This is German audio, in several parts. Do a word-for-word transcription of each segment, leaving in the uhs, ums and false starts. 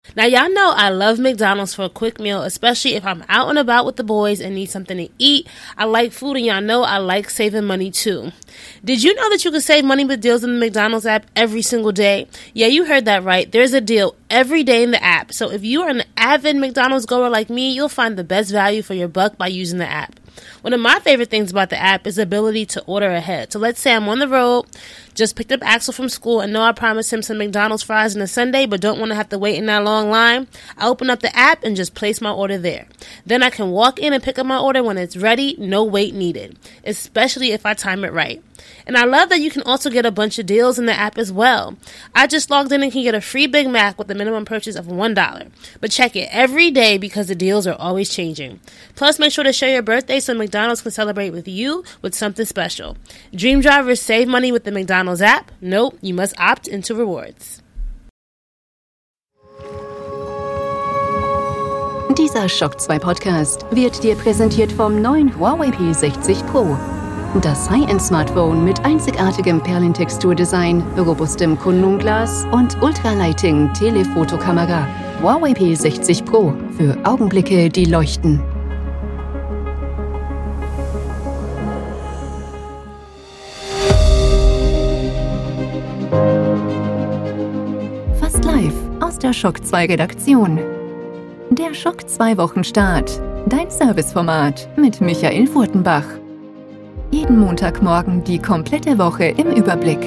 Now, y'all know I love McDonald's for a quick meal, especially if I'm out and about with the boys and need something to eat. I like food, and y'all know I like saving money too. Did you know that you can save money with deals in the McDonald's app every single day? Yeah, you heard that right. There's a deal every day in the app. So if you are an avid McDonald's goer like me, you'll find the best value for your buck by using the app. One of my favorite things about the app is the ability to order ahead. So let's say I'm on the road, just picked up Axel from school, and know I promised him some McDonald's fries on a Sunday, but don't want to have to wait in that long line. I open up the app and just place my order there. Then I can walk in and pick up my order when it's ready, no wait needed, especially if I time it right. And I love that you can also get a bunch of deals in the app as well. I just logged in and can get a free Big Mac with a minimum purchase of one dollar. But check it every day because the deals are always changing. Plus, make sure to share your birthday so McDonald's can celebrate with you with something special. Dream drivers save money with the McDonald's app. Nope, you must opt into rewards. Dieser Schock zwei Podcast wird dir präsentiert vom neuen Huawei P sechzig Pro. Das High-End-Smartphone mit einzigartigem Perlentexturdesign, robustem Kundenglas und Ultralighting-Telefotokamera. Huawei P sechzig Pro für Augenblicke, die leuchten. Fast live aus der Schock zwei Redaktion. Der Schock zwei Wochenstart. Dein Serviceformat mit Michael Furtenbach. Jeden Montagmorgen die komplette Woche im Überblick.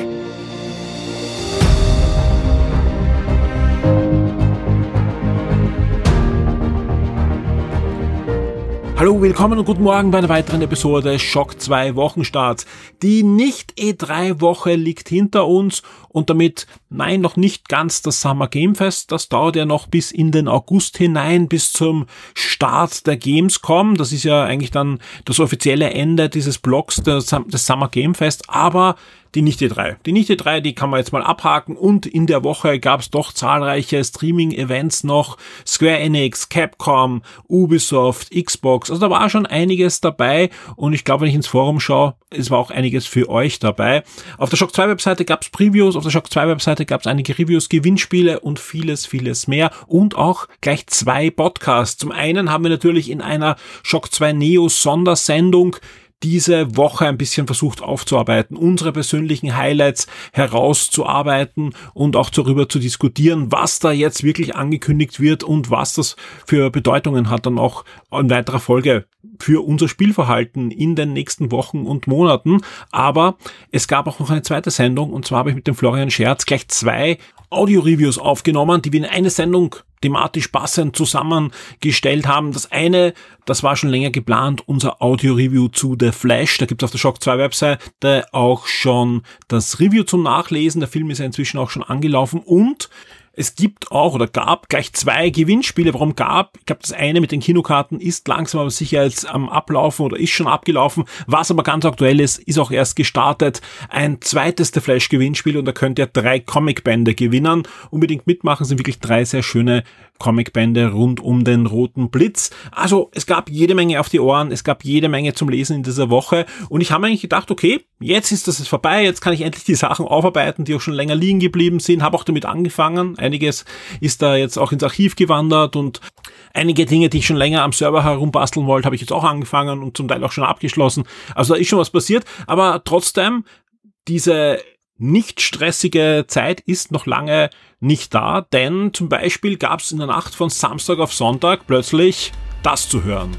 Hallo, willkommen und guten Morgen bei einer weiteren Episode Schock zwei Wochenstarts. Die Nicht-E drei Woche liegt hinter uns und damit, nein, noch nicht ganz das Summer Game Fest. Das dauert ja noch bis in den August hinein, bis zum Start der Gamescom. Das ist ja eigentlich dann das offizielle Ende dieses Blocks des Summer Game Fest, aber die Nicht-E drei. Die Nicht-E drei, die kann man jetzt mal abhaken und in der Woche gab es doch zahlreiche Streaming-Events noch. Square Enix, Capcom, Ubisoft, Xbox, also da war schon einiges dabei und ich glaube, wenn ich ins Forum schaue, es war auch einiges für euch dabei. Auf der Schock zwei Webseite gab es Previews, auf der Schock zwei Webseite gab es einige Reviews, Gewinnspiele und vieles, vieles mehr und auch gleich zwei Podcasts. Zum einen haben wir natürlich in einer Schock zwei Neo Sondersendung diese Woche ein bisschen versucht aufzuarbeiten, unsere persönlichen Highlights herauszuarbeiten und auch darüber zu diskutieren, was da jetzt wirklich angekündigt wird und was das für Bedeutungen hat dann auch in weiterer Folge für unser Spielverhalten in den nächsten Wochen und Monaten. Aber es gab auch noch eine zweite Sendung und zwar habe ich mit dem Florian Scherz gleich zwei Audio-Reviews aufgenommen, die wir in eine Sendung thematisch passend zusammengestellt haben. Das eine, das war schon länger geplant, unser Audio-Review zu The Flash. Da gibt es auf der Schock zwei Webseite auch schon das Review zum Nachlesen. Der Film ist ja inzwischen auch schon angelaufen und es gibt auch oder gab gleich zwei Gewinnspiele. Warum gab? Ich glaube, das eine mit den Kinokarten ist langsam aber sicher jetzt am Ablaufen oder ist schon abgelaufen. Was aber ganz aktuell ist, ist auch erst gestartet. Ein zweites The Flash Gewinnspiel und da könnt ihr drei Comicbände gewinnen. Unbedingt mitmachen, sind wirklich drei sehr schöne Comicbände rund um den Roten Blitz. Also es gab jede Menge auf die Ohren, es gab jede Menge zum Lesen in dieser Woche und ich habe eigentlich gedacht, okay, jetzt ist das jetzt vorbei, jetzt kann ich endlich die Sachen aufarbeiten, die auch schon länger liegen geblieben sind, habe auch damit angefangen. Einiges ist da jetzt auch ins Archiv gewandert und einige Dinge, die ich schon länger am Server herumbasteln wollte, habe ich jetzt auch angefangen und zum Teil auch schon abgeschlossen. Also da ist schon was passiert, aber trotzdem, diese nicht stressige Zeit ist noch lange nicht da, denn zum Beispiel gab es in der Nacht von Samstag auf Sonntag plötzlich das zu hören.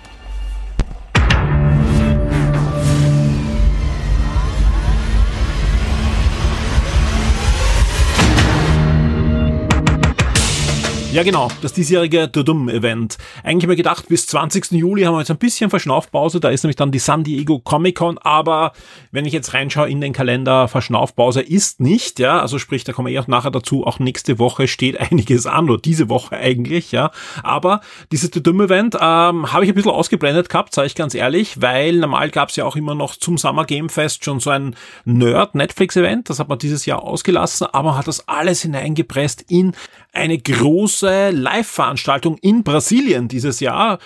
Ja genau, das diesjährige Dudum-Event. Eigentlich haben wir gedacht, bis zwanzigsten Juli haben wir jetzt ein bisschen Verschnaufpause, da ist nämlich dann die San Diego Comic-Con, aber wenn ich jetzt reinschaue in den Kalender, Verschnaufpause ist nicht, ja, also sprich, da kommen wir eh auch nachher dazu, auch nächste Woche steht einiges an, oder diese Woche eigentlich, ja, aber dieses Dudum-Event ähm, habe ich ein bisschen ausgeblendet gehabt, sage ich ganz ehrlich, weil normal gab es ja auch immer noch zum Summer Game Fest schon so ein Nerd-Netflix-Event, das hat man dieses Jahr ausgelassen, aber man hat das alles hineingepresst in eine große Live-Veranstaltung in Brasilien dieses Jahr.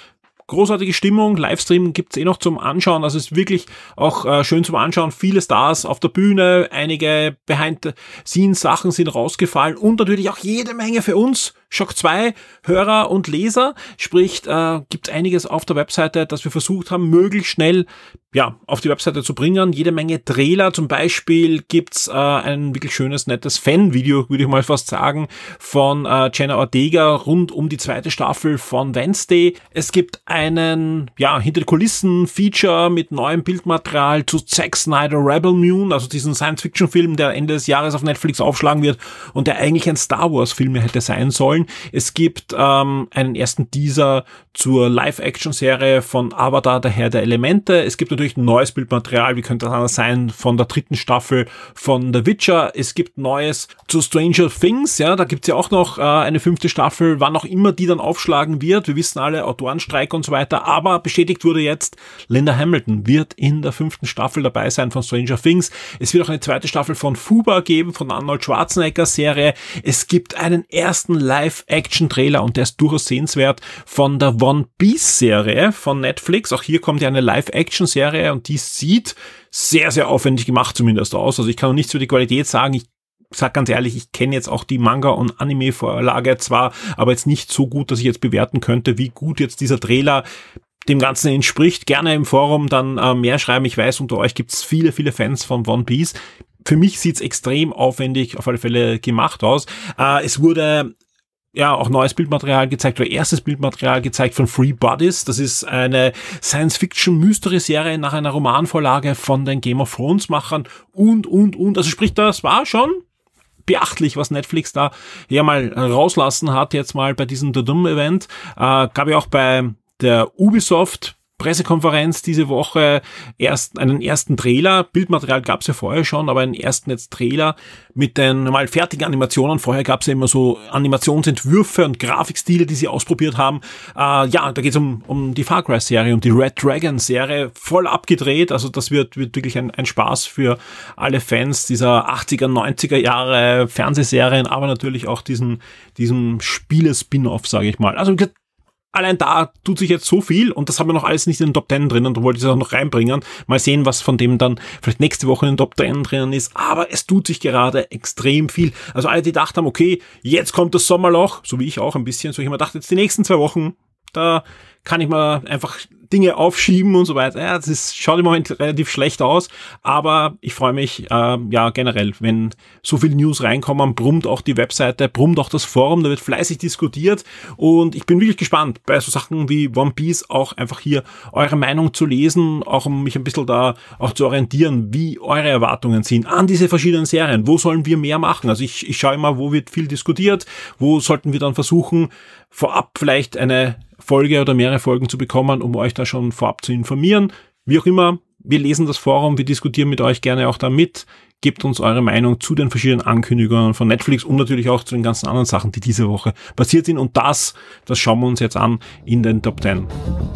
großartige Stimmung. Livestream gibt's eh noch zum Anschauen. Also es ist wirklich auch äh, schön zum Anschauen. Viele Stars auf der Bühne, einige Behind-the-Scenes-Sachen sind rausgefallen und natürlich auch jede Menge für uns Shock zwei Hörer und Leser. Sprich, äh, gibt einiges auf der Webseite, das wir versucht haben, möglichst schnell ja auf die Webseite zu bringen. Jede Menge Trailer. Zum Beispiel gibt's äh, ein wirklich schönes, nettes Fan-Video, würde ich mal fast sagen, von äh, Jenna Ortega rund um die zweite Staffel von Wednesday. Es gibt einen, ja, hinter den Kulissen Feature mit neuem Bildmaterial zu Zack Snyder Rebel Moon, also diesen Science-Fiction-Film, der Ende des Jahres auf Netflix aufschlagen wird und der eigentlich ein Star Wars-Film hätte sein sollen. Es gibt ähm, einen ersten Teaser zur Live-Action-Serie von Avatar, der Herr der Elemente. Es gibt natürlich neues Bildmaterial, wie könnte das anders sein, von der dritten Staffel von The Witcher. Es gibt Neues zu Stranger Things, ja, da gibt's ja auch noch äh, eine fünfte Staffel, wann auch immer die dann aufschlagen wird. Wir wissen alle, Autorenstreik und so weiter, aber bestätigt wurde jetzt, Linda Hamilton wird in der fünften Staffel dabei sein von Stranger Things. Es wird auch eine zweite Staffel von Fuba geben, von der Arnold Schwarzenegger-Serie. Es gibt einen ersten Live-Action-Trailer und der ist durchaus sehenswert von der One Piece-Serie von Netflix. Auch hier kommt ja eine Live-Action-Serie und die sieht sehr, sehr aufwendig gemacht zumindest aus. Also ich kann noch nichts über die Qualität sagen. Ich sag ganz ehrlich, ich kenne jetzt auch die Manga- und Anime-Vorlage zwar, aber jetzt nicht so gut, dass ich jetzt bewerten könnte, wie gut jetzt dieser Trailer dem Ganzen entspricht. Gerne im Forum dann äh, mehr schreiben. Ich weiß, unter euch gibt es viele, viele Fans von One Piece. Für mich sieht's extrem aufwendig auf alle Fälle gemacht aus. Äh, es wurde ja auch neues Bildmaterial gezeigt oder erstes Bildmaterial gezeigt von Free Bodies. Das ist eine Science-Fiction-Mystery-Serie nach einer Romanvorlage von den Game of Thrones-Machern und, und, und. Also sprich, das war schon beachtlich, was Netflix da ja mal rauslassen hat, jetzt mal bei diesem The Doom-Event. Äh, gab ja auch bei der Ubisoft Pressekonferenz diese Woche erst einen ersten Trailer. Bildmaterial gab es ja vorher schon, aber einen ersten jetzt Trailer mit den normal fertigen Animationen. Vorher gab es ja immer so Animationsentwürfe und Grafikstile, die sie ausprobiert haben. Äh, ja, da geht es um, um die Far Cry-Serie, um die Red Dragon-Serie, voll abgedreht. Also das wird, wird wirklich ein, ein Spaß für alle Fans dieser achtziger, neunziger Jahre Fernsehserien, aber natürlich auch diesen, diesen Spiele-Spin-Off, sage ich mal. Also allein da tut sich jetzt so viel und das haben wir noch alles nicht in den Top Ten drin und da wollte ich es auch noch reinbringen. Mal sehen, was von dem dann vielleicht nächste Woche in den Top Ten drinnen ist. Aber es tut sich gerade extrem viel. Also alle, die gedacht haben, okay, jetzt kommt das Sommerloch, so wie ich auch ein bisschen, so ich immer dachte, jetzt die nächsten zwei Wochen, da kann ich mal einfach Dinge aufschieben und so weiter. Ja, das ist, schaut im Moment relativ schlecht aus, aber ich freue mich, äh, ja, generell, wenn so viele News reinkommen, brummt auch die Webseite, brummt auch das Forum, da wird fleißig diskutiert und ich bin wirklich gespannt, bei so Sachen wie One Piece auch einfach hier eure Meinung zu lesen, auch um mich ein bisschen da auch zu orientieren, wie eure Erwartungen sind an diese verschiedenen Serien. Wo sollen wir mehr machen? Also ich, ich schaue immer, wo wird viel diskutiert, wo sollten wir dann versuchen, vorab vielleicht eine Folge oder mehrere Folgen zu bekommen, um euch da schon vorab zu informieren. Wie auch immer, wir lesen das Forum, wir diskutieren mit euch gerne auch da mit. Gebt uns eure Meinung zu den verschiedenen Ankündigungen von Netflix und natürlich auch zu den ganzen anderen Sachen, die diese Woche passiert sind. Und das, das schauen wir uns jetzt an in den Top Ten.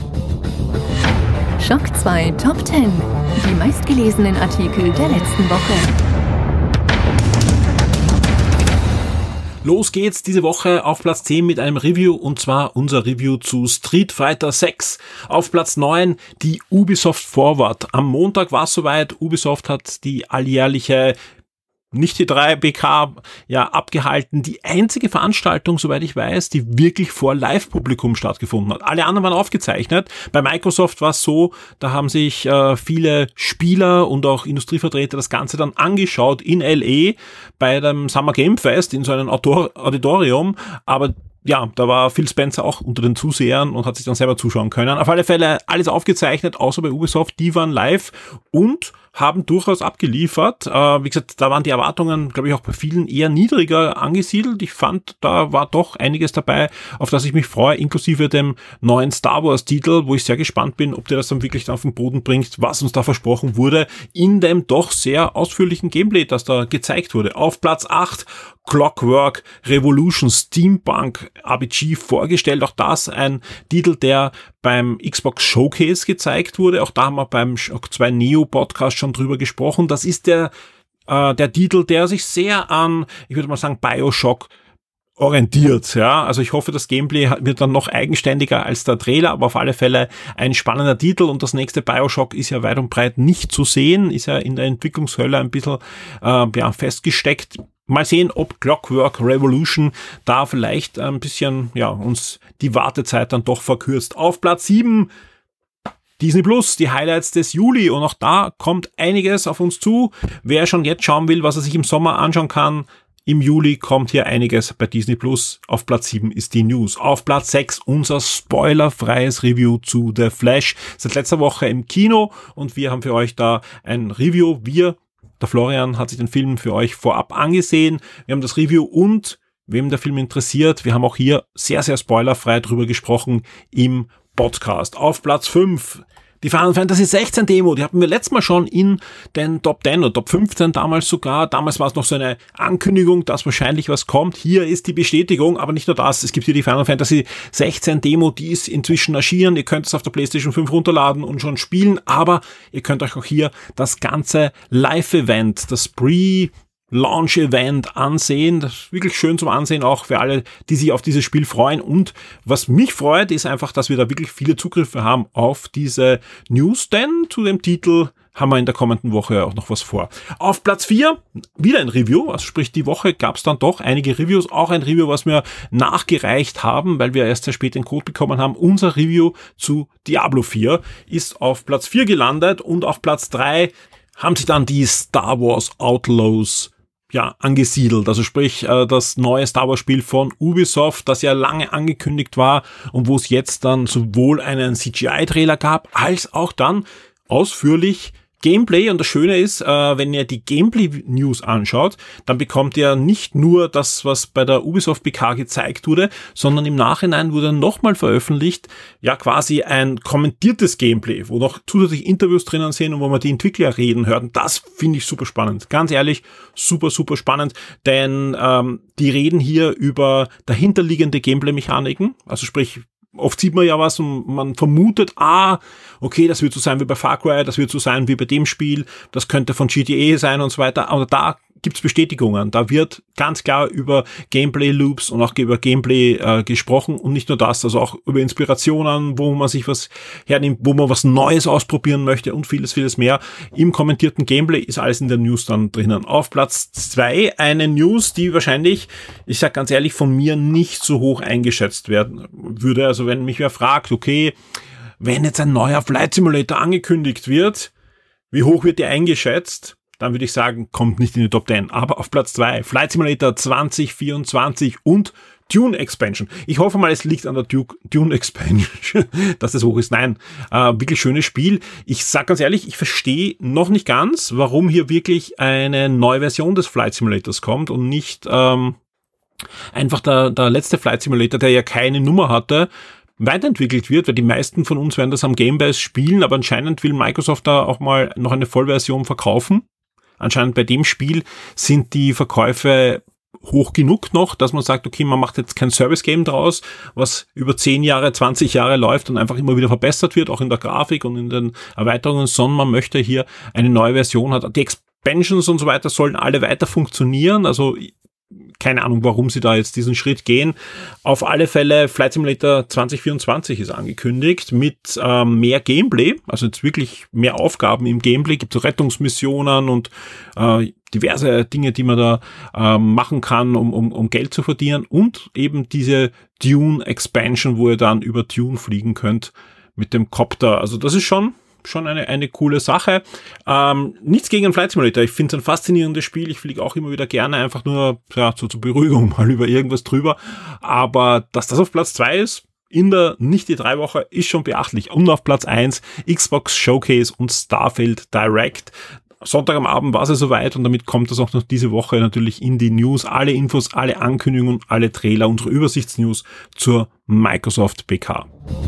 Shock zwei Top Ten. Die meistgelesenen Artikel der letzten Woche. Los geht's diese Woche auf Platz zehn mit einem Review und zwar unser Review zu Street Fighter sechs. Auf Platz neun die Ubisoft Forward. Am Montag war es soweit. Ubisoft hat die alljährliche nicht die drei B K ja abgehalten. Die einzige Veranstaltung, soweit ich weiß, die wirklich vor Live-Publikum stattgefunden hat. Alle anderen waren aufgezeichnet. Bei Microsoft war es so, da haben sich äh, viele Spieler und auch Industrievertreter das Ganze dann angeschaut in L A bei dem Summer Game Fest in so einem Auditorium, aber ja, da war Phil Spencer auch unter den Zusehern und hat sich dann selber zuschauen können. Auf alle Fälle alles aufgezeichnet, außer bei Ubisoft, die waren live und haben durchaus abgeliefert. Äh, wie gesagt, da waren die Erwartungen, glaube ich, auch bei vielen eher niedriger angesiedelt. Ich fand, da war doch einiges dabei, auf das ich mich freue, inklusive dem neuen Star Wars Titel, wo ich sehr gespannt bin, ob der das dann wirklich auf den Boden bringt, was uns da versprochen wurde, in dem doch sehr ausführlichen Gameplay, das da gezeigt wurde. Auf Platz acht Clockwork Revolution Steampunk R P G vorgestellt. Auch das ein Titel, der beim Xbox Showcase gezeigt wurde. Auch da haben wir beim Shock zwei Neo Podcast schon drüber gesprochen. Das ist der äh, der Titel, der sich sehr an, ich würde mal sagen, BioShock orientiert, ja. Also ich hoffe, das Gameplay wird dann noch eigenständiger als der Trailer, aber auf alle Fälle ein spannender Titel und das nächste Bioshock ist ja weit und breit nicht zu sehen, ist ja in der Entwicklungshölle ein bisschen äh, ja, festgesteckt. Mal sehen, ob Clockwork Revolution da vielleicht ein bisschen ja uns die Wartezeit dann doch verkürzt. Auf Platz sieben Disney Plus, die Highlights des Juli und auch da kommt einiges auf uns zu. Wer schon jetzt schauen will, was er sich im Sommer anschauen kann, im Juli kommt hier einiges bei Disney Plus. Auf Platz sieben ist die News. Auf Platz sechs unser spoilerfreies Review zu The Flash. Seit letzter Woche im Kino und wir haben für euch da ein Review. Wir, der Florian, hat sich den Film für euch vorab angesehen. Wir haben das Review und wem der Film interessiert, wir haben auch hier sehr, sehr spoilerfrei drüber gesprochen im Podcast. Auf Platz fünf die Final Fantasy sechzehn Demo, die hatten wir letztes Mal schon in den Top zehn oder Top fünfzehn damals sogar. Damals war es noch so eine Ankündigung, dass wahrscheinlich was kommt. Hier ist die Bestätigung, aber nicht nur das. Es gibt hier die Final Fantasy sechzehn Demo, die ist inzwischen erschienen. Ihr könnt es auf der PlayStation fünf runterladen und schon spielen, aber ihr könnt euch auch hier das ganze Live-Event, das Pre- Launch-Event ansehen. Das ist wirklich schön zum Ansehen, auch für alle, die sich auf dieses Spiel freuen. Und was mich freut, ist einfach, dass wir da wirklich viele Zugriffe haben auf diese News, denn zu dem Titel haben wir in der kommenden Woche auch noch was vor. Auf Platz vier wieder ein Review, also sprich die Woche gab es dann doch einige Reviews, auch ein Review, was wir nachgereicht haben, weil wir erst sehr spät den Code bekommen haben. Unser Review zu Diablo vier ist auf Platz vier gelandet und auf Platz drei haben sich dann die Star Wars Outlaws ja, angesiedelt. Also sprich, das neue Star Wars Spiel von Ubisoft, das ja lange angekündigt war und wo es jetzt dann sowohl einen C G I-Trailer gab, als auch dann ausführlich Gameplay. Und das Schöne ist, äh, wenn ihr die Gameplay-News anschaut, dann bekommt ihr nicht nur das, was bei der Ubisoft P K gezeigt wurde, sondern im Nachhinein wurde nochmal veröffentlicht, ja quasi ein kommentiertes Gameplay, wo noch zusätzlich Interviews drinnen sind und wo man die Entwickler reden hört. Und das finde ich super spannend. Ganz ehrlich, super, super spannend, denn ähm, die reden hier über dahinterliegende Gameplay-Mechaniken, also sprich, oft sieht man ja was und man vermutet, ah, okay, das wird so sein wie bei Far Cry, das wird so sein wie bei dem Spiel, das könnte von G T A sein und so weiter. Aber da gibt's Bestätigungen. Da wird ganz klar über Gameplay-Loops und auch über Gameplay äh, gesprochen und nicht nur das, also auch über Inspirationen, wo man sich was hernimmt, wo man was Neues ausprobieren möchte und vieles, vieles mehr. Im kommentierten Gameplay ist alles in der News dann drinnen. Auf Platz zwei eine News, die wahrscheinlich, ich sag ganz ehrlich, von mir nicht so hoch eingeschätzt werden würde. Also wenn mich wer fragt, okay, wenn jetzt ein neuer Flight Simulator angekündigt wird, wie hoch wird der eingeschätzt? Dann würde ich sagen, kommt nicht in die Top zehn. Aber auf Platz zwei Flight Simulator zwanzig vierundzwanzig und Dune Expansion. Ich hoffe mal, es liegt an der Duke, Dune Expansion, dass das hoch ist. Nein, äh, wirklich schönes Spiel. Ich sag ganz ehrlich, ich verstehe noch nicht ganz, warum hier wirklich eine neue Version des Flight Simulators kommt und nicht ähm, einfach der, der letzte Flight Simulator, der ja keine Nummer hatte, weiterentwickelt wird, weil die meisten von uns werden das am Game Pass spielen, aber anscheinend will Microsoft da auch mal noch eine Vollversion verkaufen. Anscheinend bei dem Spiel sind die Verkäufe hoch genug noch, dass man sagt, okay, man macht jetzt kein Service-Game draus, was über zehn Jahre, zwanzig Jahre läuft und einfach immer wieder verbessert wird, auch in der Grafik und in den Erweiterungen, sondern man möchte hier eine neue Version haben. Die Expansions und so weiter sollen alle weiter funktionieren, also keine Ahnung, warum sie da jetzt diesen Schritt gehen. Auf alle Fälle, Flight Simulator zwanzig vierundzwanzig ist angekündigt mit ähm, mehr Gameplay, also jetzt wirklich mehr Aufgaben im Gameplay, gibt es Rettungsmissionen und äh, diverse Dinge, die man da äh, machen kann, um, um, um Geld zu verdienen und eben diese Dune Expansion, wo ihr dann über Dune fliegen könnt mit dem Copter. Also das ist schon schon eine eine coole Sache. Ähm, nichts gegen den Flight Simulator. Ich finde es ein faszinierendes Spiel. Ich fliege auch immer wieder gerne einfach nur ja, so zur Beruhigung mal über irgendwas drüber. Aber dass das auf Platz zwei ist, in der nicht die drei Woche, ist schon beachtlich. Und auf Platz eins Xbox Showcase und Starfield Direct. Sonntag am Abend war es ja soweit und damit kommt das auch noch diese Woche natürlich in die News. Alle Infos, alle Ankündigungen, alle Trailer, unsere Übersichtsnews zur Microsoft P K.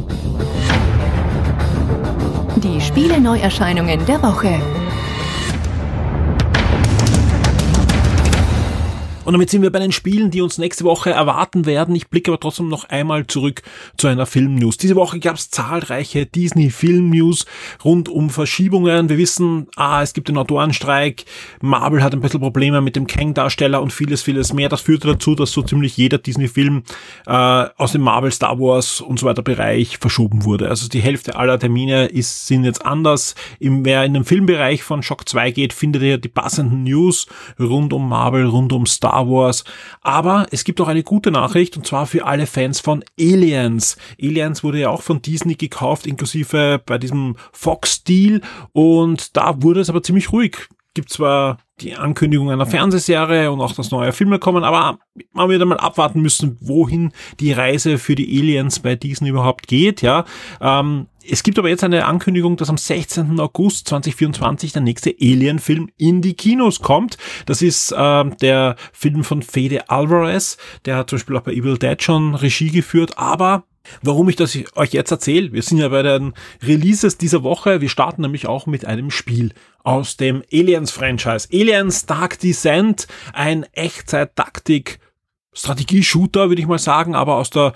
Die Spiele-Neuerscheinungen der Woche. Und damit sind wir bei den Spielen, die uns nächste Woche erwarten werden. Ich blicke aber trotzdem noch einmal zurück zu einer Film-News. Diese Woche gab es zahlreiche Disney-Film-News rund um Verschiebungen. Wir wissen, ah, es gibt den Autorenstreik, Marvel hat ein bisschen Probleme mit dem Kang-Darsteller und vieles, vieles mehr. Das führte dazu, dass so ziemlich jeder Disney-Film äh, aus dem Marvel, Star Wars und so weiter Bereich verschoben wurde. Also die Hälfte aller Termine ist, sind jetzt anders. Im, wer in den Filmbereich von Shock zwei geht, findet ihr die passenden News rund um Marvel, rund um Star Wars. Aber es gibt auch eine gute Nachricht, und zwar für alle Fans von Aliens. Aliens wurde ja auch von Disney gekauft, inklusive bei diesem Fox-Deal, und da wurde es aber ziemlich ruhig. Gibt zwar die Ankündigung einer Fernsehserie und auch, dass neue Filme kommen, aber man wird einmal abwarten müssen, wohin die Reise für die Aliens bei Disney überhaupt geht, ja. Ähm, es gibt aber jetzt eine Ankündigung, dass am sechzehnten August zweitausendvierundzwanzig der nächste Alien-Film in die Kinos kommt. Das ist äh, der Film von Fede Alvarez, der hat zum Beispiel auch bei Evil Dead schon Regie geführt, aber warum ich das euch jetzt erzähle, wir sind ja bei den Releases dieser Woche, wir starten nämlich auch mit einem Spiel aus dem Aliens-Franchise. Aliens Dark Descent, ein Echtzeit-Taktik Strategie-Shooter, würde ich mal sagen, aber aus der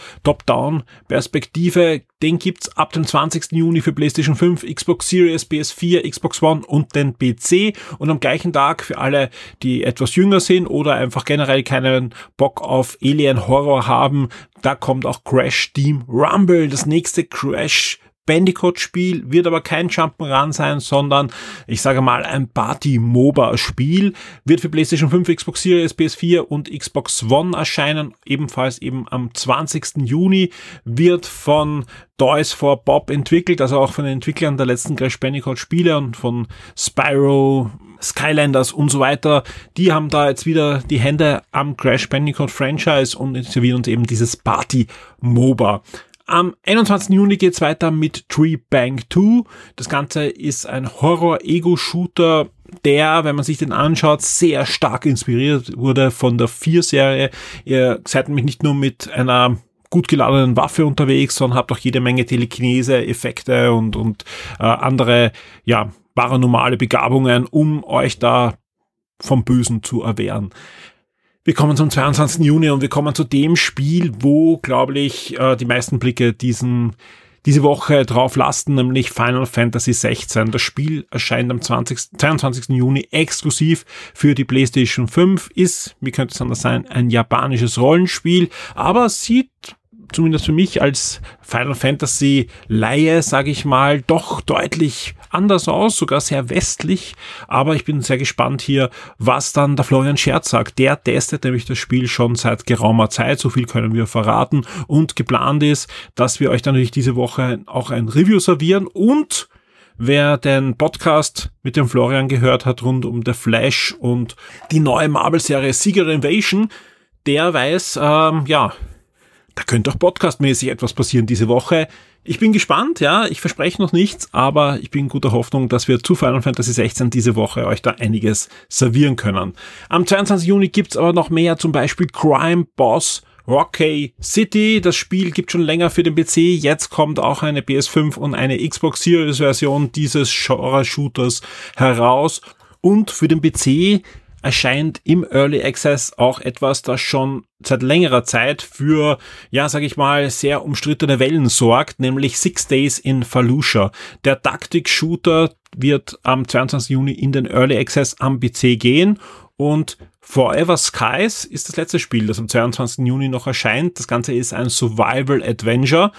Top-Down-Perspektive. Den gibt's ab dem zwanzigsten Juni für PlayStation fünf, Xbox Series, P S vier, Xbox One und den P C. Und am gleichen Tag für alle, die etwas jünger sind oder einfach generell keinen Bock auf Alien-Horror haben, da kommt auch Crash Team Rumble, das nächste Crash Bandicoot-Spiel, wird aber kein Jump'n'Run sein, sondern, ich sage mal, ein Party-MOBA-Spiel, wird für PlayStation fünf, Xbox Series, P S vier und Xbox One erscheinen, ebenfalls eben am zwanzigsten Juni, wird von Toys for Bob entwickelt, also auch von den Entwicklern der letzten Crash Bandicoot-Spiele und von Spyro, Skylanders und so weiter. Die haben da jetzt wieder die Hände am Crash Bandicoot-Franchise und servieren uns eben dieses Party-MOBA. Am einundzwanzigsten Juni geht's weiter mit Tree Bang zwei. Das Ganze ist ein Horror-Ego-Shooter, der, wenn man sich den anschaut, sehr stark inspiriert wurde von der vier-Serie. Ihr seid nämlich nicht nur mit einer gut geladenen Waffe unterwegs, sondern habt auch jede Menge Telekinese-Effekte und, und äh, andere, ja, paranormale Begabungen, um euch da vom Bösen zu erwehren. Wir kommen zum zweiundzwanzigsten Juni und wir kommen zu dem Spiel, wo, glaube ich, die meisten Blicke diesen, diese Woche drauf lasten, nämlich Final Fantasy sechzehn. Das Spiel erscheint am zwanzigsten, zweiundzwanzigsten Juni exklusiv für die PlayStation fünf, ist, wie könnte es anders sein, ein japanisches Rollenspiel, aber sieht zumindest für mich als Final Fantasy Laie, sage ich mal, doch deutlich anders aus, sogar sehr westlich, aber ich bin sehr gespannt hier, was dann der Florian Scherz sagt. Der testet nämlich das Spiel schon seit geraumer Zeit, so viel können wir verraten, und geplant ist, dass wir euch dann natürlich diese Woche auch ein Review servieren. Und wer den Podcast mit dem Florian gehört hat rund um The Flash und die neue Marvel-Serie Secret Invasion, der weiß, ähm, ja, da könnte auch podcastmäßig etwas passieren diese Woche. Ich bin gespannt, ja, ich verspreche noch nichts, aber ich bin in guter Hoffnung, dass wir zu Final Fantasy sechzehn diese Woche euch da einiges servieren können. Am zweiundzwanzigsten Juni gibt's aber noch mehr, zum Beispiel Crime Boss Rocky City. Das Spiel gibt schon länger für den P C, jetzt kommt auch eine P S fünf und eine Xbox Series Version dieses Genre-Shooters heraus. Und für den P C erscheint im Early Access auch etwas, das schon seit längerer Zeit für, ja, sag ich mal, sehr umstrittene Wellen sorgt, nämlich Six Days in Fallujah. Der Taktik-Shooter wird am zweiundzwanzigsten Juni in den Early Access am P C gehen, und Forever Skies ist das letzte Spiel, das am zweiundzwanzigsten Juni noch erscheint. Das Ganze ist ein Survival-Adventure.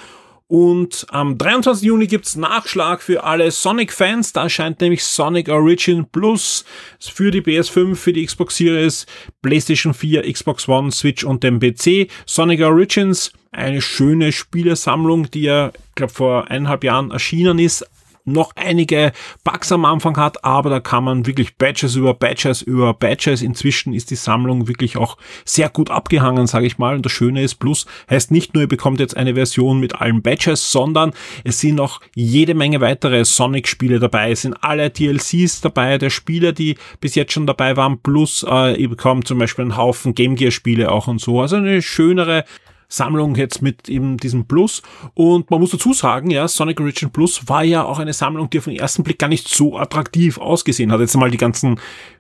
Und am dreiundzwanzigsten Juni gibt's Nachschlag für alle Sonic-Fans. Da erscheint nämlich Sonic Origin Plus für die P S fünf, für die Xbox Series, PlayStation vier, Xbox One, Switch und den P C. Sonic Origins, eine schöne Spielesammlung, die ja, ich glaube, vor eineinhalb Jahren erschienen ist. Noch einige Bugs am Anfang hat, aber da kann man wirklich Badges über Badges über Badges. Inzwischen ist die Sammlung wirklich auch sehr gut abgehangen, sage ich mal. Und das Schöne ist, Plus heißt nicht nur, ihr bekommt jetzt eine Version mit allen Badges, sondern es sind noch jede Menge weitere Sonic-Spiele dabei. Es sind alle D L Cs dabei, der Spiele, die bis jetzt schon dabei waren. Plus äh, ihr bekommt zum Beispiel einen Haufen Game Gear-Spiele auch und so. Also eine schönere Sammlung jetzt mit eben diesem Plus. Und man muss dazu sagen, ja, Sonic Origin Plus war ja auch eine Sammlung, die auf den ersten Blick gar nicht so attraktiv ausgesehen hat. Jetzt mal die ganzen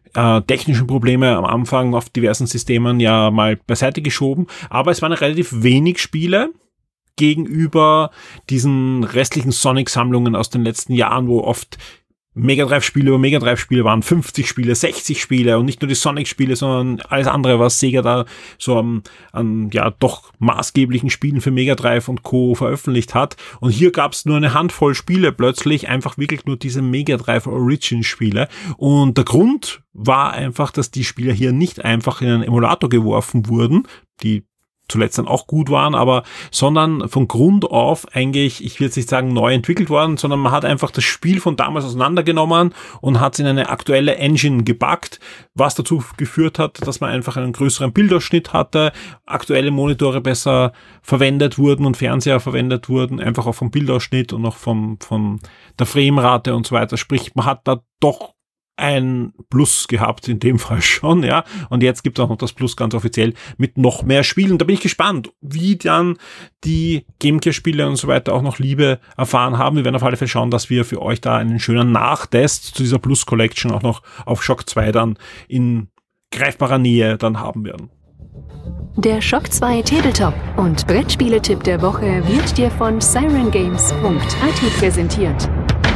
äh, technischen Probleme am Anfang auf diversen Systemen ja mal beiseite geschoben. Aber es waren relativ wenig Spiele gegenüber diesen restlichen Sonic-Sammlungen aus den letzten Jahren, wo oft Mega Drive-Spiele über Mega Drive-Spiele waren, fünfzig Spiele, sechzig Spiele und nicht nur die Sonic-Spiele, sondern alles andere, was Sega da so an, an ja doch maßgeblichen Spielen für Mega Drive und Co. veröffentlicht hat. Und hier gab es nur eine Handvoll Spiele plötzlich, einfach wirklich nur diese Mega Drive Origin-Spiele. Und der Grund war einfach, dass die Spiele hier nicht einfach in einen Emulator geworfen wurden, die zuletzt dann auch gut waren, aber sondern von Grund auf eigentlich, ich will jetzt nicht sagen neu entwickelt worden, sondern man hat einfach das Spiel von damals auseinandergenommen und hat es in eine aktuelle Engine gepackt, was dazu geführt hat, dass man einfach einen größeren Bildausschnitt hatte, aktuelle Monitore besser verwendet wurden und Fernseher verwendet wurden, einfach auch vom Bildausschnitt und auch vom, von der Framerate und so weiter. Sprich, man hat da doch ein Plus gehabt, in dem Fall schon, ja. Und jetzt gibt es auch noch das Plus ganz offiziell mit noch mehr Spielen. Da bin ich gespannt, wie dann die GameCube-Spiele und so weiter auch noch Liebe erfahren haben. Wir werden auf alle Fälle schauen, dass wir für euch da einen schönen Nachtest zu dieser Plus-Collection auch noch auf Shock zwei dann in greifbarer Nähe dann haben werden. Der Shock zwei Tabletop und Brettspiele-Tipp der Woche wird dir von siren games punkt i t präsentiert.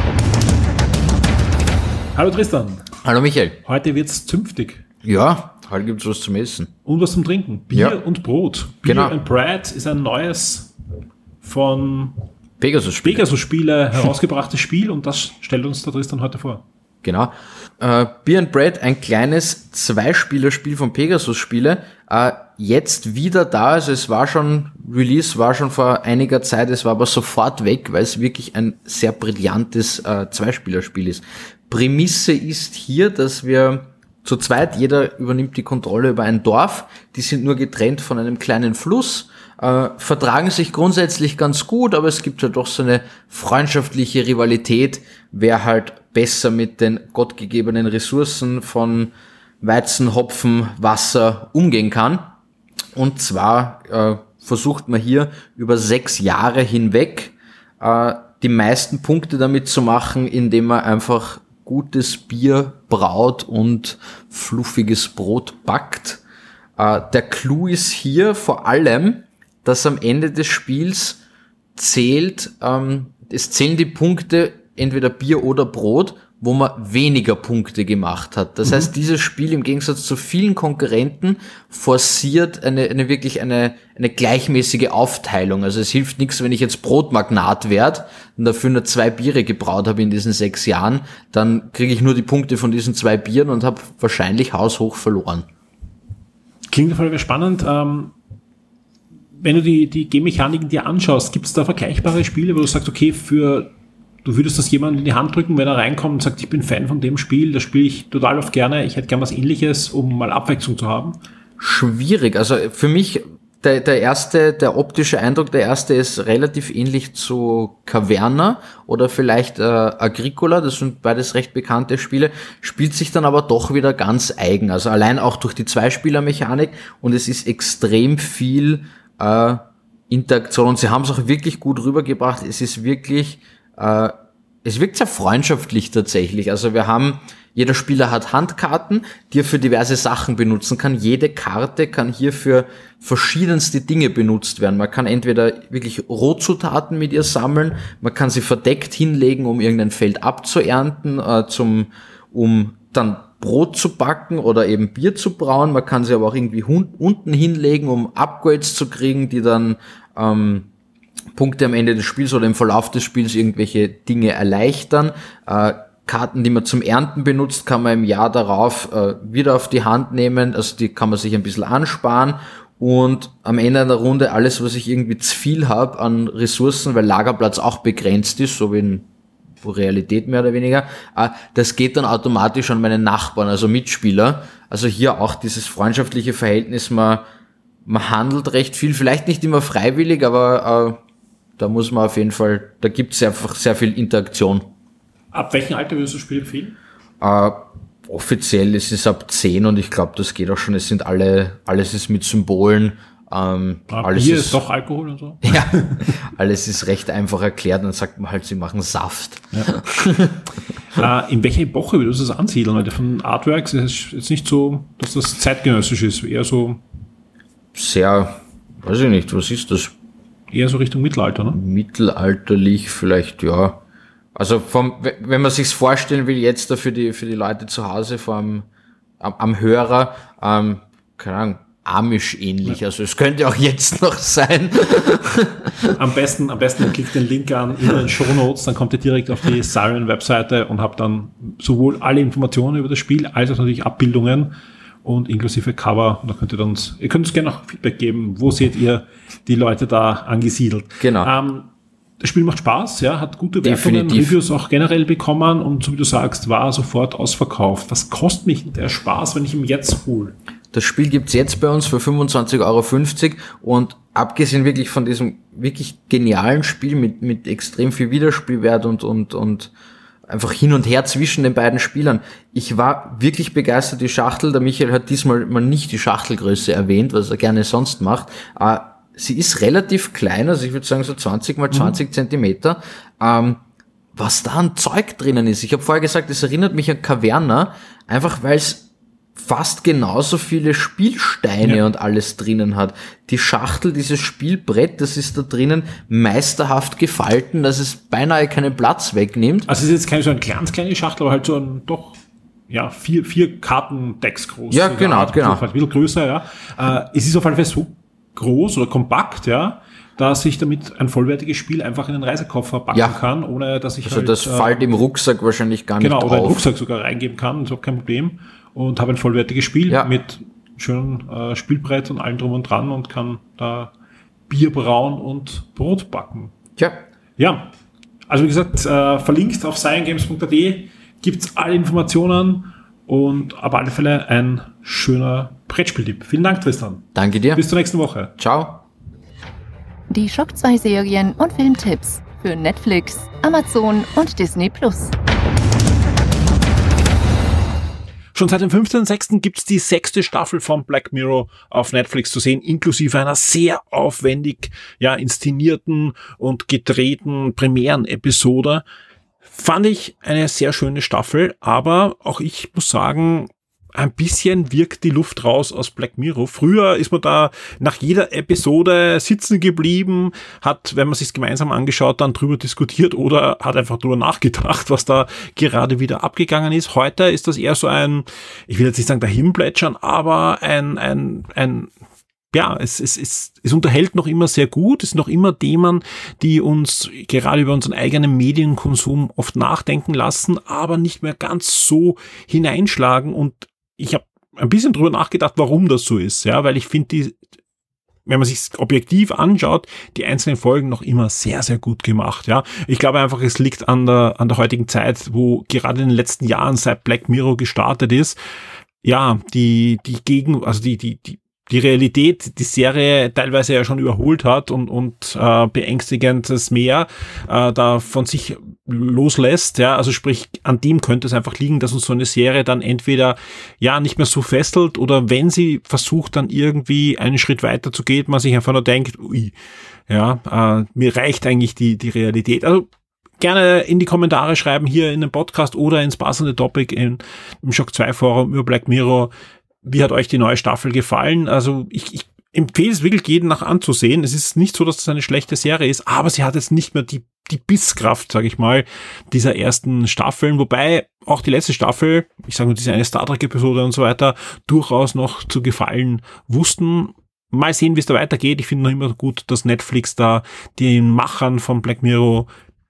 Hallo Tristan. Hallo Michael. Heute wird's zünftig. Ja, heute gibt's was zum Essen. Und was zum Trinken. Bier ja. und Brot. Beer genau. and Bread ist ein neues von Pegasus Spiele, Pegasus Spiele herausgebrachtes Spiel und das stellt uns der Tristan heute vor. Genau. Äh, Beer and Bread, ein kleines Zweispielerspiel von Pegasus Spiele. Äh, jetzt wieder da, also es war schon, Release war schon vor einiger Zeit, es war aber sofort weg, weil es wirklich ein sehr brillantes äh, Zweispielerspiel ist. Prämisse ist hier, dass wir zu zweit, jeder übernimmt die Kontrolle über ein Dorf, die sind nur getrennt von einem kleinen Fluss, äh, vertragen sich grundsätzlich ganz gut, aber es gibt ja doch so eine freundschaftliche Rivalität, wer halt besser mit den gottgegebenen Ressourcen von Weizen, Hopfen, Wasser umgehen kann. Und zwar äh, versucht man hier über sechs Jahre hinweg äh, die meisten Punkte damit zu machen, indem man einfach gutes Bier braut und fluffiges Brot backt. Äh, der Clou ist hier vor allem, dass am Ende des Spiels zählt, ähm, es zählen die Punkte entweder Bier oder Brot, wo man weniger Punkte gemacht hat. Das mhm. heißt, dieses Spiel im Gegensatz zu vielen Konkurrenten forciert eine, eine wirklich eine, eine gleichmäßige Aufteilung. Also es hilft nichts, wenn ich jetzt Brotmagnat werde und dafür nur zwei Biere gebraut habe in diesen sechs Jahren, dann kriege ich nur die Punkte von diesen zwei Bieren und habe wahrscheinlich haushoch verloren. Klingt auf jeden Fall spannend. Ähm, wenn du die, die Game-Mechaniken dir anschaust, gibt es da vergleichbare Spiele, wo du sagst, okay, für du würdest das jemandem in die Hand drücken, wenn er reinkommt und sagt, ich bin Fan von dem Spiel, das spiele ich total oft gerne, ich hätte gern was Ähnliches, um mal Abwechslung zu haben? Schwierig. Also für mich, der, der erste, der optische Eindruck, der erste ist relativ ähnlich zu Caverna oder vielleicht äh, Agricola, das sind beides recht bekannte Spiele, spielt sich dann aber doch wieder ganz eigen. Also allein auch durch die Zweispieler-Mechanik und es ist extrem viel äh, Interaktion und sie haben es auch wirklich gut rübergebracht. Es ist wirklich Uh, es wirkt sehr freundschaftlich tatsächlich. Also wir haben, jeder Spieler hat Handkarten, die er für diverse Sachen benutzen kann. Jede Karte kann hier für verschiedenste Dinge benutzt werden. Man kann entweder wirklich Rohzutaten mit ihr sammeln, man kann sie verdeckt hinlegen, um irgendein Feld abzuernten, uh, zum, um dann Brot zu backen oder eben Bier zu brauen. Man kann sie aber auch irgendwie hun- unten hinlegen, um Upgrades zu kriegen, die dann ähm, Punkte am Ende des Spiels oder im Verlauf des Spiels irgendwelche Dinge erleichtern. Äh, Karten, die man zum Ernten benutzt, kann man im Jahr darauf äh, wieder auf die Hand nehmen. Also die kann man sich ein bisschen ansparen. Und am Ende der Runde alles, was ich irgendwie zu viel habe an Ressourcen, weil Lagerplatz auch begrenzt ist, so wie in Realität mehr oder weniger, äh, das geht dann automatisch an meine Nachbarn, also Mitspieler. Also hier auch dieses freundschaftliche Verhältnis, man, man handelt recht viel, vielleicht nicht immer freiwillig, aber äh, da muss man auf jeden Fall, da gibt es einfach sehr viel Interaktion. Ab welchem Alter würdest du das Spiel empfehlen? Äh, offiziell ist es ab zehn und ich glaube, das geht auch schon. Es sind alle, alles ist mit Symbolen. Ähm, Aber alles hier ist, ist doch Alkohol und so? Ja, alles ist recht einfach erklärt. Dann sagt man halt, sie machen Saft. Ja. Äh, in welcher Epoche würdest du das ansiedeln? Weil von Artworks ist es jetzt nicht so, dass das zeitgenössisch ist, eher so... Sehr, weiß ich nicht, was ist das? Eher so Richtung Mittelalter, ne? Mittelalterlich vielleicht, ja. Also vom, wenn man sich's vorstellen will, jetzt da für die, für die Leute zu Hause vom, am, am Hörer, ähm, keine Ahnung, Amish ähnlich. Ja. Also es könnte auch jetzt noch sein. Am besten, am besten klickt den Link an in den Shownotes, dann kommt ihr direkt auf die Siren-Webseite und habt dann sowohl alle Informationen über das Spiel, als auch natürlich Abbildungen und inklusive Cover. Und da könnt ihr uns, ihr könnt uns gerne auch Feedback geben, wo seht ihr die Leute da angesiedelt. Genau. Ähm, das Spiel macht Spaß, ja, hat gute Wertungen, Definitiv. Reviews auch generell bekommen und so wie du sagst, war sofort ausverkauft. Was kostet mich der Spaß, wenn ich ihn jetzt hole? Das Spiel gibt's jetzt bei uns für fünfundzwanzig Euro fünfzig und abgesehen wirklich von diesem wirklich genialen Spiel mit, mit extrem viel Wiederspielwert und, und, und einfach hin und her zwischen den beiden Spielern. Ich war wirklich begeistert, die Schachtel. Der Michael hat diesmal mal nicht die Schachtelgröße erwähnt, was er gerne sonst macht. Äh, sie ist relativ klein, also ich würde sagen so zwanzig mal zwanzig mhm. Zentimeter. Ähm, was da an Zeug drinnen ist. Ich habe vorher gesagt, es erinnert mich an Caverna, einfach weil es fast genauso viele Spielsteine ja. und alles drinnen hat. Die Schachtel, dieses Spielbrett, das ist da drinnen meisterhaft gefalten, dass es beinahe keinen Platz wegnimmt. Also es ist jetzt keine so eine ganz kleine Schachtel, aber halt so ein doch ja vier vier Kartendecks groß. Ja, genau, Art, genau. Ein bisschen größer, ja. Äh, es ist auf jeden Fall so groß oder kompakt, ja, dass ich damit ein vollwertiges Spiel einfach in den Reisekoffer packen ja. kann, ohne dass ich also halt... Also das fällt äh, im Rucksack wahrscheinlich gar genau, nicht auf. Genau, oder im Rucksack sogar reingeben kann, ist auch kein Problem. Und habe ein vollwertiges Spiel ja. mit schönem äh, Spielbrett und allem drum und dran und kann da Bier brauen und Brot backen. Ja. Ja, also wie gesagt, äh, verlinkt auf sirengames punkt a t gibt's alle Informationen und auf alle Fälle ein schöner Brettspieltipp. Vielen Dank, Tristan. Danke dir. Bis zur nächsten Woche. Ciao. Die Shock zwei Serien und Filmtipps für Netflix, Amazon und Disney Plus. Schon seit dem fünfzehnten sechsten gibt's die sechste Staffel von Black Mirror auf Netflix zu sehen, inklusive einer sehr aufwendig ja inszenierten und gedrehten Premieren-Episode. Fand ich eine sehr schöne Staffel, aber auch ich muss sagen, ein bisschen wirkt die Luft raus aus Black Mirror. Früher ist man da nach jeder Episode sitzen geblieben, hat, wenn man sich's gemeinsam angeschaut, dann drüber diskutiert oder hat einfach drüber nachgedacht, was da gerade wieder abgegangen ist. Heute ist das eher so ein, ich will jetzt nicht sagen dahinplätschern, aber ein, ein, ein, ja, es, es, es, es unterhält noch immer sehr gut. Es sind noch immer Themen, die uns gerade über unseren eigenen Medienkonsum oft nachdenken lassen, aber nicht mehr ganz so hineinschlagen. Und ich habe ein bisschen drüber nachgedacht, warum das so ist, ja, weil ich finde die, wenn man sich objektiv anschaut, die einzelnen Folgen noch immer sehr, sehr gut gemacht, ja. Ich glaube einfach, es liegt an der, an der heutigen Zeit, wo gerade in den letzten Jahren, seit Black Mirror gestartet ist, ja, die, die Gegen, also die, die, die, die Realität, die Serie teilweise ja schon überholt hat und, und äh, beängstigendes mehr äh, da von sich loslässt, ja, also sprich, an dem könnte es einfach liegen, dass uns so eine Serie dann entweder ja nicht mehr so fesselt oder wenn sie versucht, dann irgendwie einen Schritt weiter zu gehen, man sich einfach nur denkt, ui, ja, äh, mir reicht eigentlich die, die Realität. Also gerne in die Kommentare schreiben, hier in dem Podcast oder ins passende Topic in, im Shock zwei Forum über Black Mirror. Wie hat euch die neue Staffel gefallen? Also ich, ich empfehle es wirklich jedem nach anzusehen. Es ist nicht so, dass es eine schlechte Serie ist, aber sie hat jetzt nicht mehr die, die Bisskraft, sage ich mal, dieser ersten Staffeln. Wobei auch die letzte Staffel, ich sage nur diese eine Star Trek-Episode und so weiter, durchaus noch zu gefallen wussten. Mal sehen, wie es da weitergeht. Ich finde noch immer gut, dass Netflix da den Machern von Black Mirror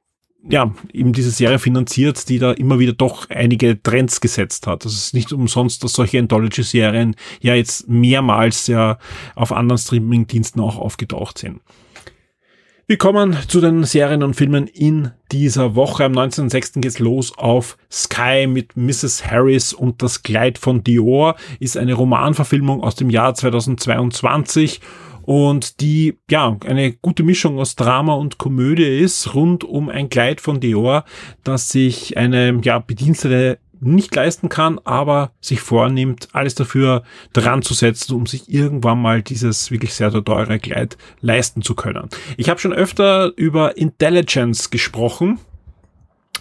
ja, eben diese Serie finanziert, die da immer wieder doch einige Trends gesetzt hat. Das ist nicht umsonst, dass solche Anthology-Serien ja jetzt mehrmals ja auf anderen Streaming-Diensten auch aufgetaucht sind. Wir kommen zu den Serien und Filmen in dieser Woche. Am neunzehnten sechsten geht's los auf Sky mit Missus Harris und das Kleid von Dior. Ist eine Romanverfilmung aus dem Jahr zweitausendzweiundzwanzig. Und die, ja, eine gute Mischung aus Drama und Komödie ist, rund um ein Kleid von Dior, das sich eine, ja, Bedienstete nicht leisten kann, aber sich vornimmt, alles dafür dran zu setzen, um sich irgendwann mal dieses wirklich sehr, sehr teure Kleid leisten zu können. Ich habe schon öfter über Intelligence gesprochen.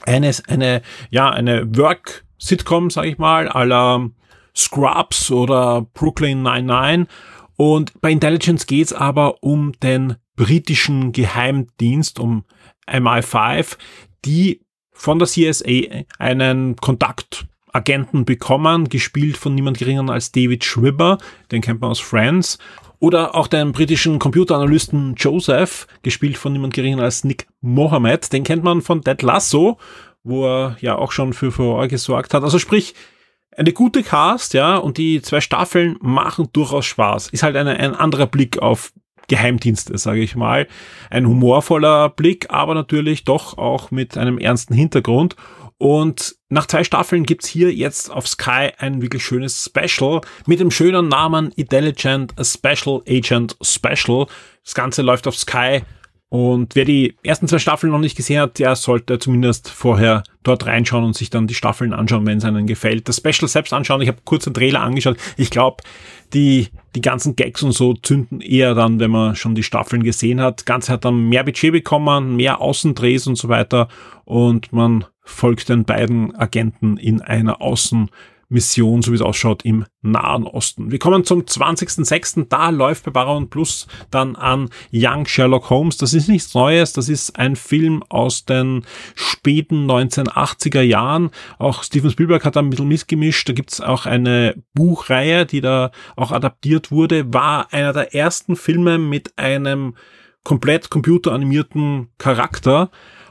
eine, eine, ja, eine Work-Sitcom, sag ich mal, à la Scrubs oder Brooklyn Nine-Nine. Und bei Intelligence geht's aber um den britischen Geheimdienst, um M I fünf, die von der C S A einen Kontaktagenten bekommen, gespielt von niemand geringeren als David Schwimmer, den kennt man aus Friends. Oder auch den britischen Computeranalysten Joseph, gespielt von niemand geringeren als Nick Mohammed, den kennt man von Ted Lasso, wo er ja auch schon für Furore gesorgt hat. Also sprich, eine gute Cast, ja, und die zwei Staffeln machen durchaus Spaß. Ist halt eine, ein anderer Blick auf Geheimdienste, sage ich mal. Ein humorvoller Blick, aber natürlich doch auch mit einem ernsten Hintergrund. Und nach zwei Staffeln gibt's hier jetzt auf Sky ein wirklich schönes Special mit dem schönen Namen Intelligent Special Agent Special. Das Ganze läuft auf Sky. Und wer die ersten zwei Staffeln noch nicht gesehen hat, der sollte zumindest vorher dort reinschauen und sich dann die Staffeln anschauen, wenn es einem gefällt. Das Special selbst anschauen, ich habe kurz den Trailer angeschaut. Ich glaube, die die ganzen Gags und so zünden eher dann, wenn man schon die Staffeln gesehen hat. Das Ganze hat dann mehr Budget bekommen, mehr Außendrehs und so weiter. Und man folgt den beiden Agenten in einer Außen Mission, so wie es ausschaut, im Nahen Osten. Wir kommen zum zwanzigsten sechsten Da läuft bei Paramount Plus dann an Young Sherlock Holmes. Das ist nichts Neues. Das ist ein Film aus den späten neunzehnhundertachtziger Jahren. Auch Steven Spielberg hat da ein bisschen missgemischt. Da gibt's auch eine Buchreihe, die da auch adaptiert wurde. War einer der ersten Filme mit einem komplett computeranimierten Charakter.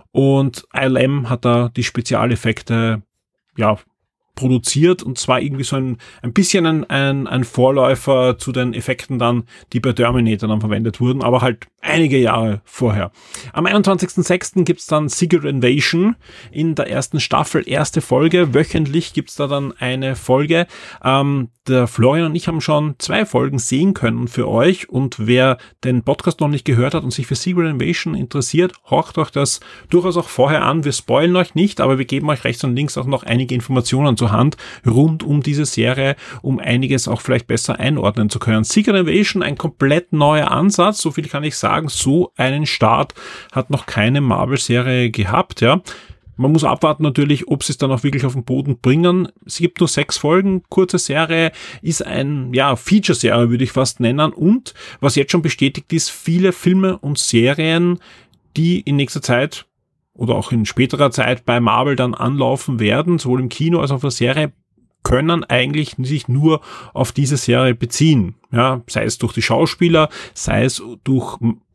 Und I L M hat da die Spezialeffekte, ja, produziert, und zwar irgendwie so ein, ein bisschen ein, ein, ein Vorläufer zu den Effekten dann, die bei Terminator dann verwendet wurden, aber halt einige Jahre vorher. Am einundzwanzigsten sechsten gibt's dann Secret Invasion in der ersten Staffel, erste Folge. Wöchentlich gibt's da dann eine Folge. Ähm, der Florian und ich haben schon zwei Folgen sehen können für euch, und wer den Podcast noch nicht gehört hat und sich für Secret Invasion interessiert, horcht euch das durchaus auch vorher an. Wir spoilen euch nicht, aber wir geben euch rechts und links auch noch einige Informationen zur Hand rund um diese Serie, um einiges auch vielleicht besser einordnen zu können. Secret Invasion, ein komplett neuer Ansatz, so viel kann ich sagen. So einen Start hat noch keine Marvel-Serie gehabt, ja. Man muss abwarten natürlich, ob sie es dann auch wirklich auf den Boden bringen. Es gibt nur sechs Folgen, kurze Serie, ist ein, ja, Feature-Serie, würde ich fast nennen. Und was jetzt schon bestätigt ist, viele Filme und Serien, die in nächster Zeit oder auch in späterer Zeit bei Marvel dann anlaufen werden, sowohl im Kino als auch auf der Serie, können eigentlich sich nur auf diese Serie beziehen. Ja, sei es durch die Schauspieler, sei es durch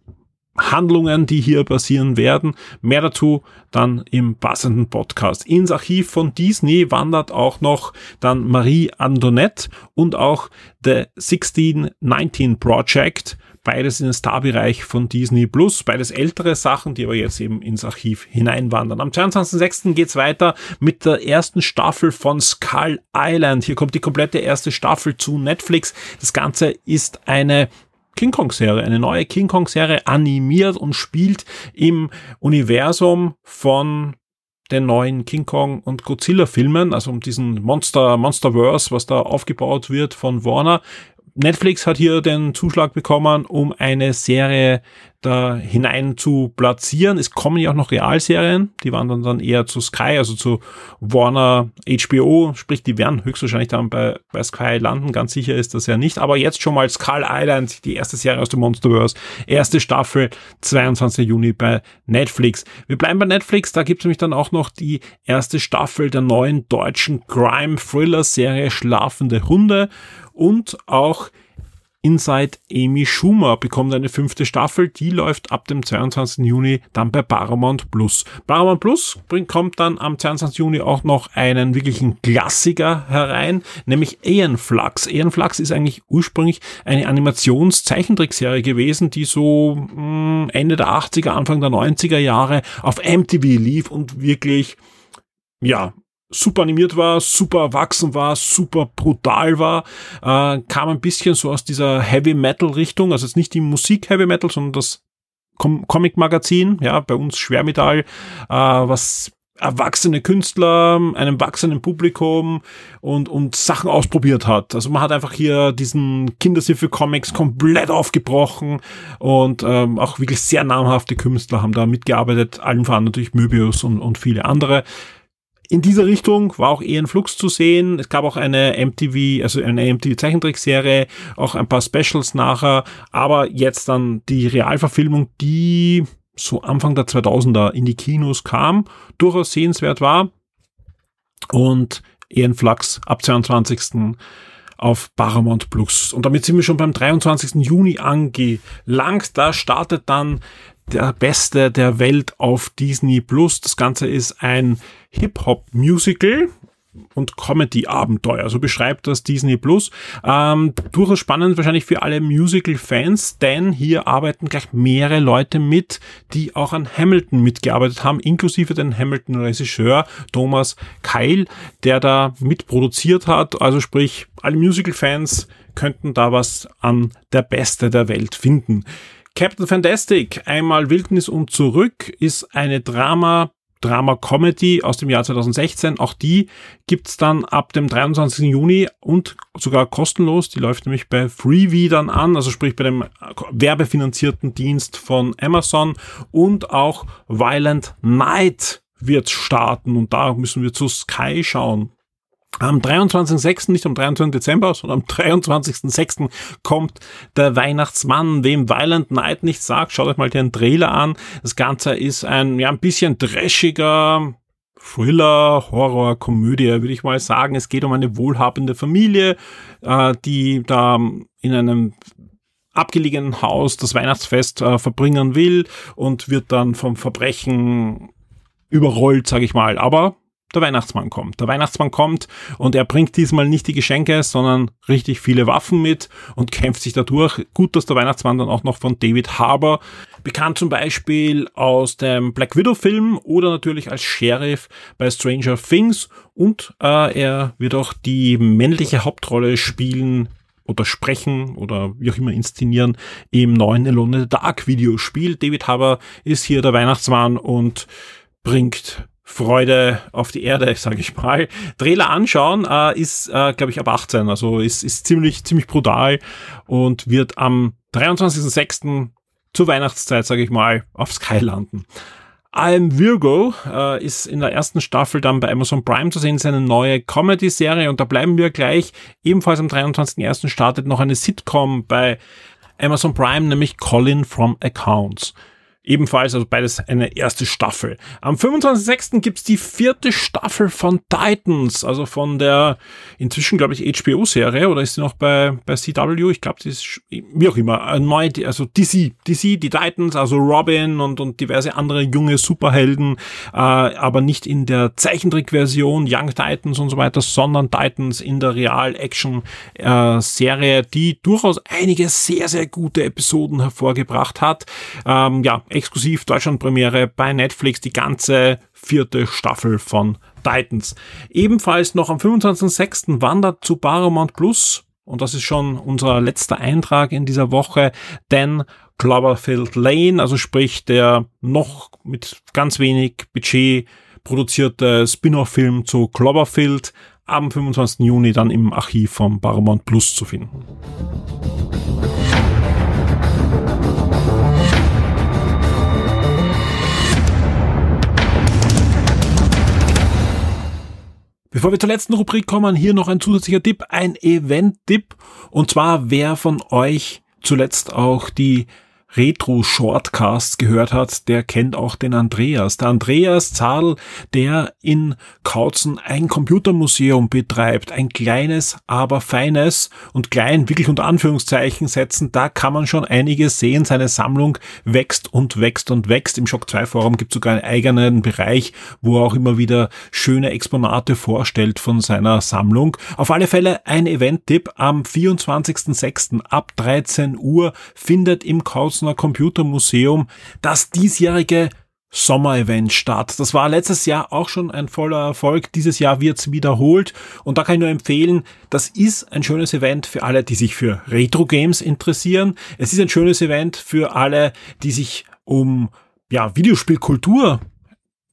Handlungen, die hier passieren werden. Mehr dazu dann im passenden Podcast. Ins Archiv von Disney wandert auch noch dann Marie Antoinette und auch The sixteen nineteen Project. Beides in den Starbereich von Disney Plus. Beides ältere Sachen, die aber jetzt eben ins Archiv hineinwandern. Am zweiundzwanzigsten sechsten geht's weiter mit der ersten Staffel von Skull Island. Hier kommt die komplette erste Staffel zu Netflix. Das Ganze ist eine King Kong-Serie, eine neue King Kong-Serie, animiert und spielt im Universum von den neuen King Kong und Godzilla-Filmen, also um diesen Monster, Monsterverse, was da aufgebaut wird von Warner. Netflix hat hier den Zuschlag bekommen, um eine Serie da hinein zu platzieren. Es kommen ja auch noch Realserien, die waren dann, dann eher zu Sky, also zu Warner H B O, sprich, die werden höchstwahrscheinlich dann bei, bei Sky landen, ganz sicher ist das ja nicht, aber jetzt schon mal Skull Island, die erste Serie aus dem Monsterverse, erste Staffel, zweiundzwanzigsten Juni bei Netflix. Wir bleiben bei Netflix, da gibt es nämlich dann auch noch die erste Staffel der neuen deutschen Crime-Thriller-Serie Schlafende Hunde, und auch Inside Amy Schumer bekommt eine fünfte Staffel, die läuft ab dem zweiundzwanzigsten Juni dann bei Paramount Plus. Paramount Plus bringt, kommt dann am zweiundzwanzigsten Juni auch noch einen wirklichen Klassiker herein, nämlich Aeon Flux. Aeon Flux ist eigentlich ursprünglich eine Animations-Zeichentrickserie gewesen, die so mh, Ende der achtziger, Anfang der neunziger Jahre auf M T V lief und wirklich, ja, super animiert war, super erwachsen war, super brutal war, äh, kam ein bisschen so aus dieser Heavy-Metal-Richtung, also jetzt nicht die Musik-Heavy-Metal, sondern das Com- Comic-Magazin, ja, bei uns Schwermetall, äh, was erwachsene Künstler, einem wachsenden Publikum und, und Sachen ausprobiert hat. Also man hat einfach hier diesen Kindershilfe-Comics komplett aufgebrochen und ähm, auch wirklich sehr namhafte Künstler haben da mitgearbeitet, allen voran natürlich Möbius und, und viele andere. In dieser Richtung war auch Aeon Flux zu sehen. Es gab auch eine M T V, also eine M T V-Zeichentrickserie, auch ein paar Specials nachher, aber jetzt dann die Realverfilmung, die so Anfang der zweitausender in die Kinos kam, durchaus sehenswert war. Und Aeon Flux ab zweiundzwanzigsten auf Paramount Plus. Und damit sind wir schon beim dreiundzwanzigsten Juni angelangt. Da startet dann der Beste der Welt auf Disney Plus. Das Ganze ist ein Hip-Hop-Musical und Comedy-Abenteuer. So beschreibt das Disney Plus. Ähm, durchaus spannend wahrscheinlich für alle Musical-Fans, denn hier arbeiten gleich mehrere Leute mit, die auch an Hamilton mitgearbeitet haben, inklusive den Hamilton-Regisseur Thomas Keil, der da mitproduziert hat. Also sprich, alle Musical-Fans könnten da was an der Beste der Welt finden. Captain Fantastic, einmal Wildnis und zurück, ist eine Drama Drama-Comedy aus dem Jahr zweitausendsechzehn. Auch die gibt's dann ab dem dreiundzwanzigsten Juni und sogar kostenlos. Die läuft nämlich bei Freevee dann an, also sprich bei dem werbefinanzierten Dienst von Amazon. Und auch Violent Night wird starten und da müssen wir zu Sky schauen. Am dreiundzwanzigsten sechsten, nicht am dreiundzwanzigsten Dezember, sondern am dreiundzwanzigsten sechsten kommt der Weihnachtsmann. Wem Violent Night nichts sagt, schaut euch mal den Trailer an. Das Ganze ist ein, ja, ein bisschen trashiger Thriller, Horror, Komödie, würde ich mal sagen. Es geht um eine wohlhabende Familie, äh, die da in einem abgelegenen Haus das Weihnachtsfest äh, verbringen will und wird dann vom Verbrechen überrollt, sage ich mal. Aber der Weihnachtsmann kommt. Der Weihnachtsmann kommt und er bringt diesmal nicht die Geschenke, sondern richtig viele Waffen mit und kämpft sich dadurch. Gut, dass der Weihnachtsmann dann auch noch von David Harbour, bekannt zum Beispiel aus dem Black Widow-Film oder natürlich als Sheriff bei Stranger Things, und äh, er wird auch die männliche Hauptrolle spielen oder sprechen oder wie auch immer inszenieren im neuen Alone in the Dark Videospiel. David Harbour ist hier der Weihnachtsmann und bringt Freude auf die Erde, sage ich mal. Trailer anschauen äh, ist, äh, glaube ich, ab achtzehn, also ist, ist ziemlich ziemlich brutal und wird am dreiundzwanzigsten sechsten zur Weihnachtszeit, sage ich mal, auf Sky landen. I Am Virgo äh, ist in der ersten Staffel dann bei Amazon Prime zu sehen, ist eine neue Comedy-Serie und da bleiben wir gleich. Ebenfalls am dreiundzwanzigsten ersten startet noch eine Sitcom bei Amazon Prime, nämlich Colin from Accounts. Ebenfalls, also beides eine erste Staffel. Am fünfundzwanzigsten sechsten gibt's die vierte Staffel von Titans, also von der inzwischen, glaube ich, H B O-Serie, oder ist sie noch bei bei C W? Ich glaube, die ist, wie auch immer, eine neue, also D C, D C, die Titans, also Robin und und diverse andere junge Superhelden, äh, aber nicht in der Zeichentrickversion, Young Titans und so weiter, sondern Titans in der Real-Action-Serie, die durchaus einige sehr, sehr gute Episoden hervorgebracht hat. Ähm, ja, exklusiv Deutschlandpremiere bei Netflix, die ganze vierte Staffel von Titans. Ebenfalls noch am fünfundzwanzigsten sechsten wandert zu Paramount Plus, und das ist schon unser letzter Eintrag in dieser Woche, denn Cloverfield Lane, also sprich der noch mit ganz wenig Budget produzierte Spin-off-Film zu Cloverfield, am fünfundzwanzigsten Juni dann im Archiv von Paramount Plus zu finden. Bevor wir zur letzten Rubrik kommen, hier noch ein zusätzlicher Tipp, ein Event-Tipp. Und zwar, wer von euch zuletzt auch die Retro-Shortcasts gehört hat, der kennt auch den Andreas. Der Andreas Zadl, der in Kautzen ein Computermuseum betreibt. Ein kleines, aber feines, und klein wirklich unter Anführungszeichen setzen. Da kann man schon einiges sehen. Seine Sammlung wächst und wächst und wächst. Im Shock zwei Forum gibt es sogar einen eigenen Bereich, wo er auch immer wieder schöne Exponate vorstellt von seiner Sammlung. Auf alle Fälle ein Event-Tipp. Am vierundzwanzigsten sechsten ab dreizehn Uhr findet im Kautzen Computermuseum das diesjährige Sommer-Event statt. Das war letztes Jahr auch schon ein voller Erfolg. Dieses Jahr wird's wiederholt. Und da kann ich nur empfehlen, das ist ein schönes Event für alle, die sich für Retro-Games interessieren. Es ist ein schönes Event für alle, die sich um ja Videospielkultur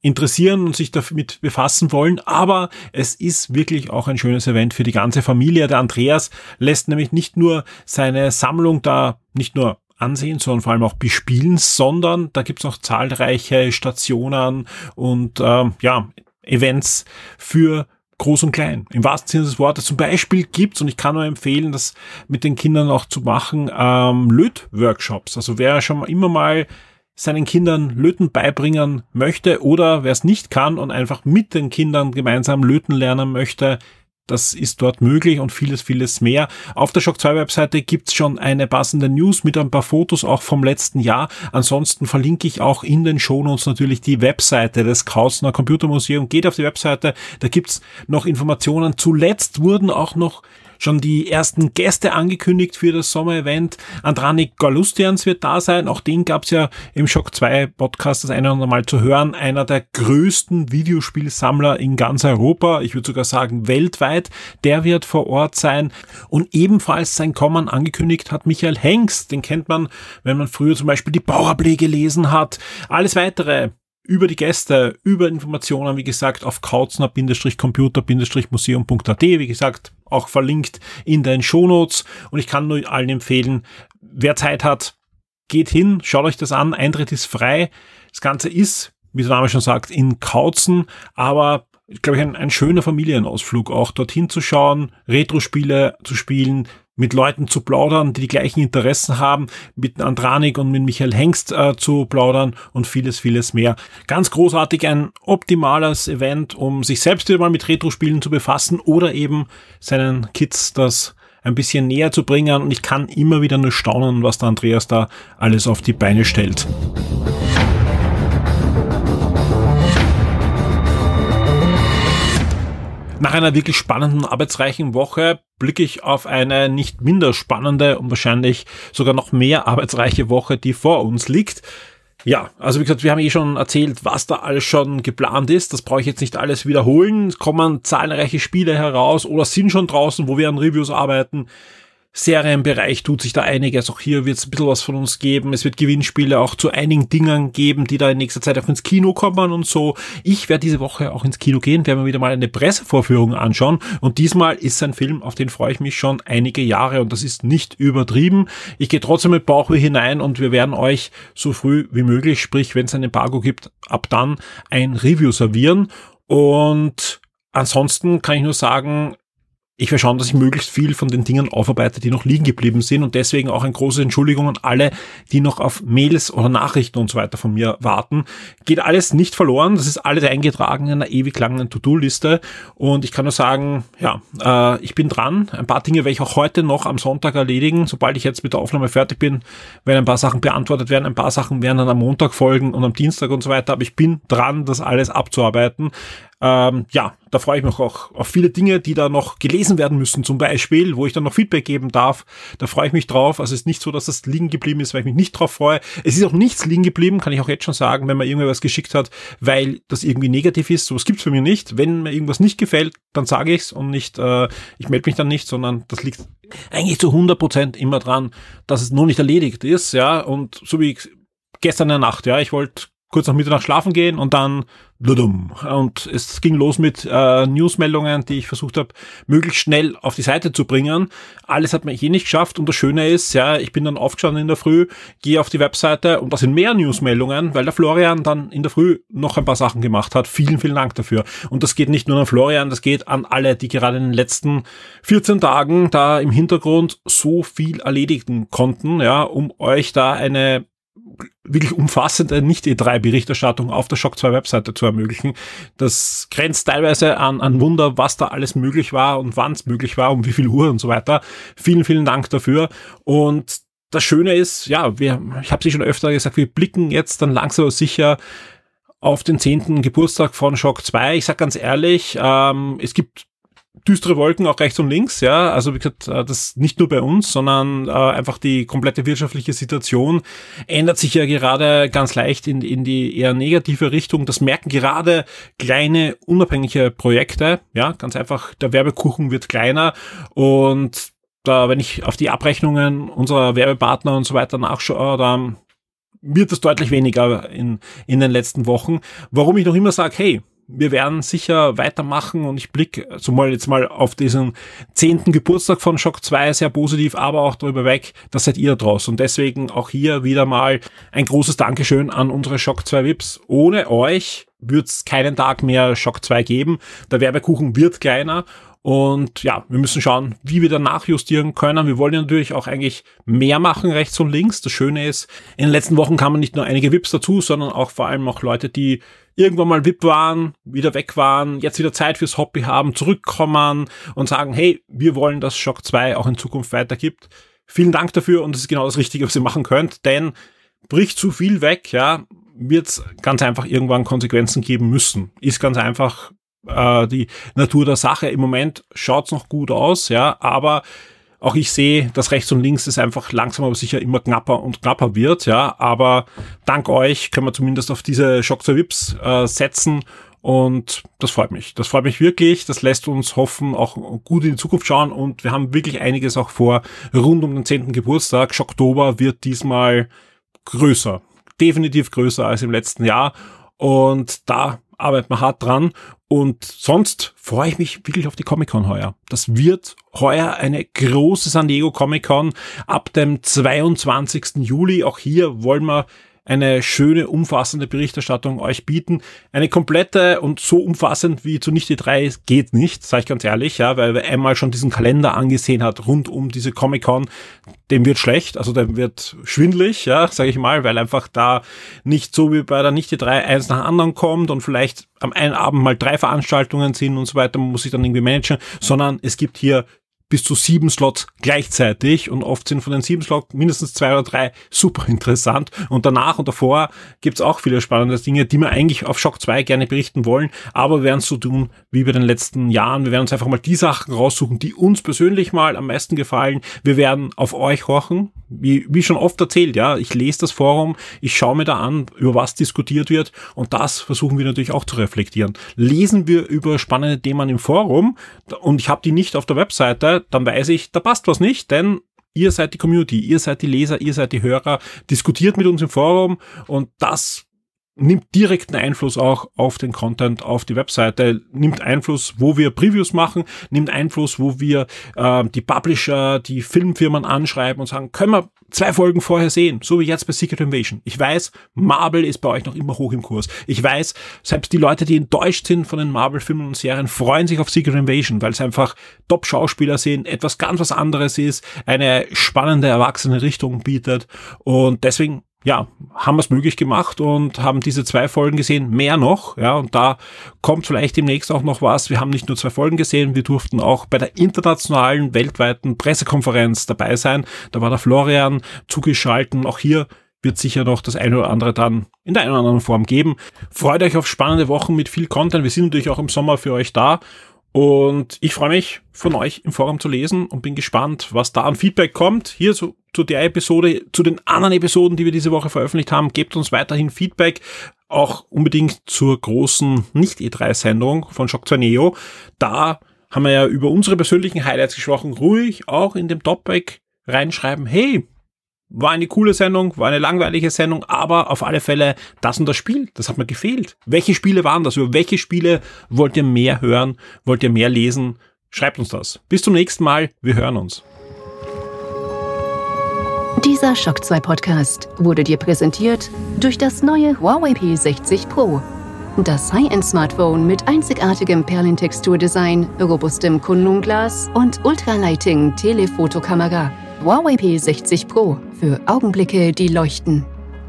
interessieren und sich damit befassen wollen, aber es ist wirklich auch ein schönes Event für die ganze Familie. Der Andreas lässt nämlich nicht nur seine Sammlung da nicht nur ansehen, sondern vor allem auch bespielen, sondern da gibt's noch zahlreiche Stationen und ähm, ja Events für Groß und Klein, im wahrsten Sinne des Wortes. Zum Beispiel gibt's, und ich kann nur empfehlen, das mit den Kindern auch zu machen, ähm, Lötworkshops. Also wer schon immer mal seinen Kindern Löten beibringen möchte oder wer es nicht kann und einfach mit den Kindern gemeinsam löten lernen möchte, das ist dort möglich und vieles, vieles mehr. Auf der Shock zwei Webseite gibt's schon eine passende News mit ein paar Fotos auch vom letzten Jahr. Ansonsten verlinke ich auch in den Shownotes natürlich die Webseite des Kautzener Computermuseum. Geht auf die Webseite, da gibt's noch Informationen. Zuletzt wurden auch noch schon die ersten Gäste angekündigt für das Sommer-Event. Andranik Galustians wird da sein. Auch den gab's ja im Shock zwei Podcast das eine oder andere Mal zu hören. Einer der größten Videospielsammler in ganz Europa. Ich würde sogar sagen weltweit. Der wird vor Ort sein. Und ebenfalls sein Kommen angekündigt hat Michael Hengst. Den kennt man, wenn man früher zum Beispiel die Bauerplay gelesen hat. Alles weitere über die Gäste, über Informationen, wie gesagt, auf kautzner Computer Museum Punkt a t, wie gesagt, auch verlinkt in den Shownotes. Und ich kann nur allen empfehlen, wer Zeit hat, geht hin, schaut euch das an, Eintritt ist frei. Das Ganze ist, wie der Name schon sagt, in Kautzen, aber glaube ich, ein, ein schöner Familienausflug, auch dorthin zu schauen, Retro-Spiele zu spielen, mit Leuten zu plaudern, die die gleichen Interessen haben, mit Andranik und mit Michael Hengst äh, zu plaudern und vieles, vieles mehr. Ganz großartig, ein optimales Event, um sich selbst wieder mal mit Retro-Spielen zu befassen oder eben seinen Kids das ein bisschen näher zu bringen. Und ich kann immer wieder nur staunen, was der Andreas da alles auf die Beine stellt. Nach einer wirklich spannenden, arbeitsreichen Woche blicke ich auf eine nicht minder spannende und wahrscheinlich sogar noch mehr arbeitsreiche Woche, die vor uns liegt. Ja, also wie gesagt, wir haben eh schon erzählt, was da alles schon geplant ist. Das brauche ich jetzt nicht alles wiederholen. Es kommen zahlreiche Spiele heraus oder sind schon draußen, wo wir an Reviews arbeiten. Serienbereich tut sich da einiges. Auch hier wird es ein bisschen was von uns geben. Es wird Gewinnspiele auch zu einigen Dingen geben, die da in nächster Zeit auch ins Kino kommen und so. Ich werde diese Woche auch ins Kino gehen, werden wir wieder mal eine Pressevorführung anschauen. Und diesmal ist ein Film, auf den freue ich mich schon einige Jahre und das ist nicht übertrieben. Ich gehe trotzdem mit Bauchweh hinein und wir werden euch so früh wie möglich, sprich wenn es ein Embargo gibt, ab dann ein Review servieren. Und ansonsten kann ich nur sagen, ich werde schauen, dass ich möglichst viel von den Dingen aufarbeite, die noch liegen geblieben sind und deswegen auch eine große Entschuldigung an alle, die noch auf Mails oder Nachrichten und so weiter von mir warten. Geht alles nicht verloren, das ist alles eingetragen in einer ewig langen To-Do-Liste und ich kann nur sagen, ja, äh, ich bin dran. Ein paar Dinge werde ich auch heute noch am Sonntag erledigen. Sobald ich jetzt mit der Aufnahme fertig bin, werden ein paar Sachen beantwortet werden, ein paar Sachen werden dann am Montag folgen und am Dienstag und so weiter, aber ich bin dran, das alles abzuarbeiten. Ähm, ja, da freue ich mich auch auf viele Dinge, die da noch gelesen werden müssen, zum Beispiel, wo ich dann noch Feedback geben darf. Da freue ich mich drauf. Also es ist nicht so, dass das liegen geblieben ist, weil ich mich nicht drauf freue. Es ist auch nichts liegen geblieben, kann ich auch jetzt schon sagen, wenn mir irgendwer was geschickt hat, weil das irgendwie negativ ist. Sowas gibt's für mich nicht. Wenn mir irgendwas nicht gefällt, dann sage ich's und nicht, äh, ich melde mich dann nicht, sondern das liegt eigentlich zu hundert Prozent immer dran, dass es noch nicht erledigt ist, ja. Und so wie gestern in der Nacht, ja, ich wollte kurz nach Mitternacht schlafen gehen und dann und es ging los mit äh, Newsmeldungen, die ich versucht habe, möglichst schnell auf die Seite zu bringen. Alles hat man eh nicht geschafft und das Schöne ist, ja, ich bin dann aufgestanden in der Früh, gehe auf die Webseite und da sind mehr Newsmeldungen, weil der Florian dann in der Früh noch ein paar Sachen gemacht hat. Vielen, vielen Dank dafür. Und das geht nicht nur an Florian, das geht an alle, die gerade in den letzten vierzehn Tagen da im Hintergrund so viel erledigen konnten, ja, um euch da eine wirklich umfassende Nicht E drei Berichterstattung auf der Shock zwei Webseite zu ermöglichen. Das grenzt teilweise an, an Wunder, was da alles möglich war und wann es möglich war, um wie viel Uhr und so weiter. Vielen, vielen Dank dafür. Und das Schöne ist, ja, wir, ich habe es schon öfter gesagt, wir blicken jetzt dann langsam aber sicher auf den zehnten Geburtstag von Shock zwei. Ich sag ganz ehrlich, ähm, es gibt düstere Wolken auch rechts und links, ja, also wie gesagt, das nicht nur bei uns, sondern äh, einfach die komplette wirtschaftliche Situation ändert sich ja gerade ganz leicht in, in die eher negative Richtung. Das merken gerade kleine, unabhängige Projekte, ja, ganz einfach, der Werbekuchen wird kleiner und da, wenn ich auf die Abrechnungen unserer Werbepartner und so weiter nachschaue, dann wird es deutlich weniger in, in den letzten Wochen. Warum ich noch immer sage, hey, wir werden sicher weitermachen und ich blicke zumal jetzt mal auf diesen zehnten Geburtstag von Shock zwei sehr positiv, aber auch darüber weg, das seid ihr draus. Und deswegen auch hier wieder mal ein großes Dankeschön an unsere Shock zwei V I Ps. Ohne euch wird es keinen Tag mehr Shock zwei geben. Der Werbekuchen wird kleiner. Und ja, wir müssen schauen, wie wir da nachjustieren können. Wir wollen ja natürlich auch eigentlich mehr machen, rechts und links. Das Schöne ist, in den letzten Wochen kamen nicht nur einige V I Ps dazu, sondern auch vor allem auch Leute, die irgendwann mal V I P waren, wieder weg waren, jetzt wieder Zeit fürs Hobby haben, zurückkommen und sagen, hey, wir wollen, dass Shock zwei auch in Zukunft weitergibt. Vielen Dank dafür und das ist genau das Richtige, was ihr machen könnt, denn bricht zu viel weg, ja, wird es ganz einfach irgendwann Konsequenzen geben müssen. Ist ganz einfach äh, die Natur der Sache. Im Moment schaut's noch gut aus, ja, aber auch ich sehe, dass rechts und links es einfach langsam aber sicher immer knapper und knapper wird, ja, aber dank euch können wir zumindest auf diese Shock zwei V I Ps äh, setzen und das freut mich. Das freut mich wirklich, das lässt uns hoffen, auch gut in die Zukunft schauen und wir haben wirklich einiges auch vor rund um den zehnten Geburtstag. Shocktober wird diesmal größer, definitiv größer als im letzten Jahr und da arbeiten wir hart dran. Und sonst freue ich mich wirklich auf die Comic-Con heuer. Das wird heuer eine große San Diego Comic-Con ab dem zweiundzwanzigsten Juli. Auch hier wollen wir eine schöne, umfassende Berichterstattung euch bieten. Eine komplette und so umfassend wie zu Nicht E drei geht nicht, sage ich ganz ehrlich, ja, weil wer einmal schon diesen Kalender angesehen hat rund um diese Comic-Con, dem wird schlecht, also dem wird schwindelig, ja, sage ich mal, weil einfach da nicht so wie bei der Nicht E drei eins nach anderen kommt und vielleicht am einen Abend mal drei Veranstaltungen sind und so weiter, man muss sich dann irgendwie managen, sondern es gibt hier bis zu sieben Slots gleichzeitig und oft sind von den sieben Slots mindestens zwei oder drei super interessant und danach und davor gibt's auch viele spannende Dinge, die wir eigentlich auf Shock zwei gerne berichten wollen, aber wir werden es so tun wie bei den letzten Jahren. Wir werden uns einfach mal die Sachen raussuchen, die uns persönlich mal am meisten gefallen. Wir werden auf euch horchen, wie, wie schon oft erzählt, ja, ich lese das Forum, ich schaue mir da an, über was diskutiert wird und das versuchen wir natürlich auch zu reflektieren. Lesen wir über spannende Themen im Forum und ich habe die nicht auf der Webseite, dann weiß ich, da passt was nicht, denn ihr seid die Community, ihr seid die Leser, ihr seid die Hörer, diskutiert mit uns im Forum und das nimmt direkten Einfluss auch auf den Content auf die Webseite, nimmt Einfluss, wo wir Previews machen, nimmt Einfluss, wo wir äh, die Publisher, die Filmfirmen anschreiben und sagen, können wir zwei Folgen vorher sehen, so wie jetzt bei Secret Invasion. Ich weiß, Marvel ist bei euch noch immer hoch im Kurs. Ich weiß, selbst die Leute, die enttäuscht sind von den Marvel-Filmen und Serien, freuen sich auf Secret Invasion, weil es einfach Top-Schauspieler sind, etwas ganz was anderes ist, eine spannende, erwachsene Richtung bietet und deswegen ja, haben wir es möglich gemacht und haben diese zwei Folgen gesehen, mehr noch, ja, und da kommt vielleicht demnächst auch noch was. Wir haben nicht nur zwei Folgen gesehen, wir durften auch bei der internationalen, weltweiten Pressekonferenz dabei sein. Da war der Florian zugeschaltet. Auch hier wird sicher noch das eine oder andere dann in der einen oder anderen Form geben. Freut euch auf spannende Wochen mit viel Content. Wir sind natürlich auch im Sommer für euch da. Und ich freue mich, von euch im Forum zu lesen und bin gespannt, was da an Feedback kommt. Hier so zu der Episode, zu den anderen Episoden, die wir diese Woche veröffentlicht haben. Gebt uns weiterhin Feedback, auch unbedingt zur großen Nicht E drei Sendung von Shock zwei Neo. Da haben wir ja über unsere persönlichen Highlights gesprochen. Ruhig auch in dem Topic reinschreiben, hey, war eine coole Sendung, war eine langweilige Sendung, aber auf alle Fälle das und das Spiel, das hat mir gefehlt. Welche Spiele waren das? Über welche Spiele wollt ihr mehr hören? Wollt ihr mehr lesen? Schreibt uns das. Bis zum nächsten Mal. Wir hören uns. Dieser Shock zwei Podcast wurde dir präsentiert durch das neue Huawei P sechzig Pro. Das High-End-Smartphone mit einzigartigem Perlentexturdesign, robustem Kunlun-Glas und Ultralighting-Telefotokamera. Huawei P sechzig Pro für Augenblicke, die leuchten.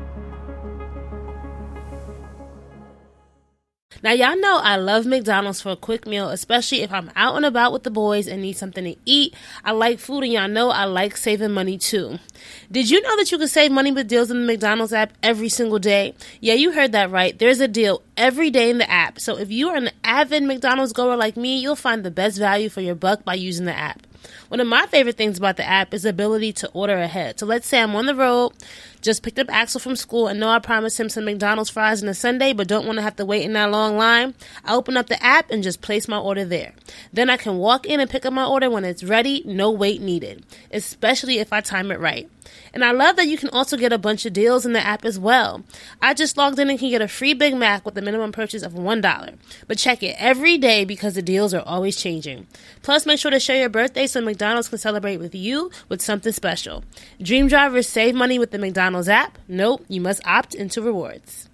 Now, y'all know I love McDonald's for a quick meal, especially if I'm out and about with the boys and need something to eat. I like food, and y'all know I like saving money too. Did you know that you can save money with deals in the McDonald's app every single day? Yeah, you heard that right. There's a deal every day in the app. So if you are an avid McDonald's goer like me, you'll find the best value for your buck by using the app. One of my favorite things about the app is the ability to order ahead. So let's say I'm on the road, just picked up Axel from school, and know I promised him some McDonald's fries and a sundae, but don't want to have to wait in that long line. I open up the app and just place my order there. Then I can walk in and pick up my order when it's ready, no wait needed, especially if I time it right. And I love that you can also get a bunch of deals in the app as well. I just logged in and can get a free Big Mac with a minimum purchase of one dollar. But check it every day because the deals are always changing. Plus, make sure to share your birthday so McDonald's can celebrate with you with something special. Dream drivers save money with the McDonald's app. Nope, you must opt into rewards.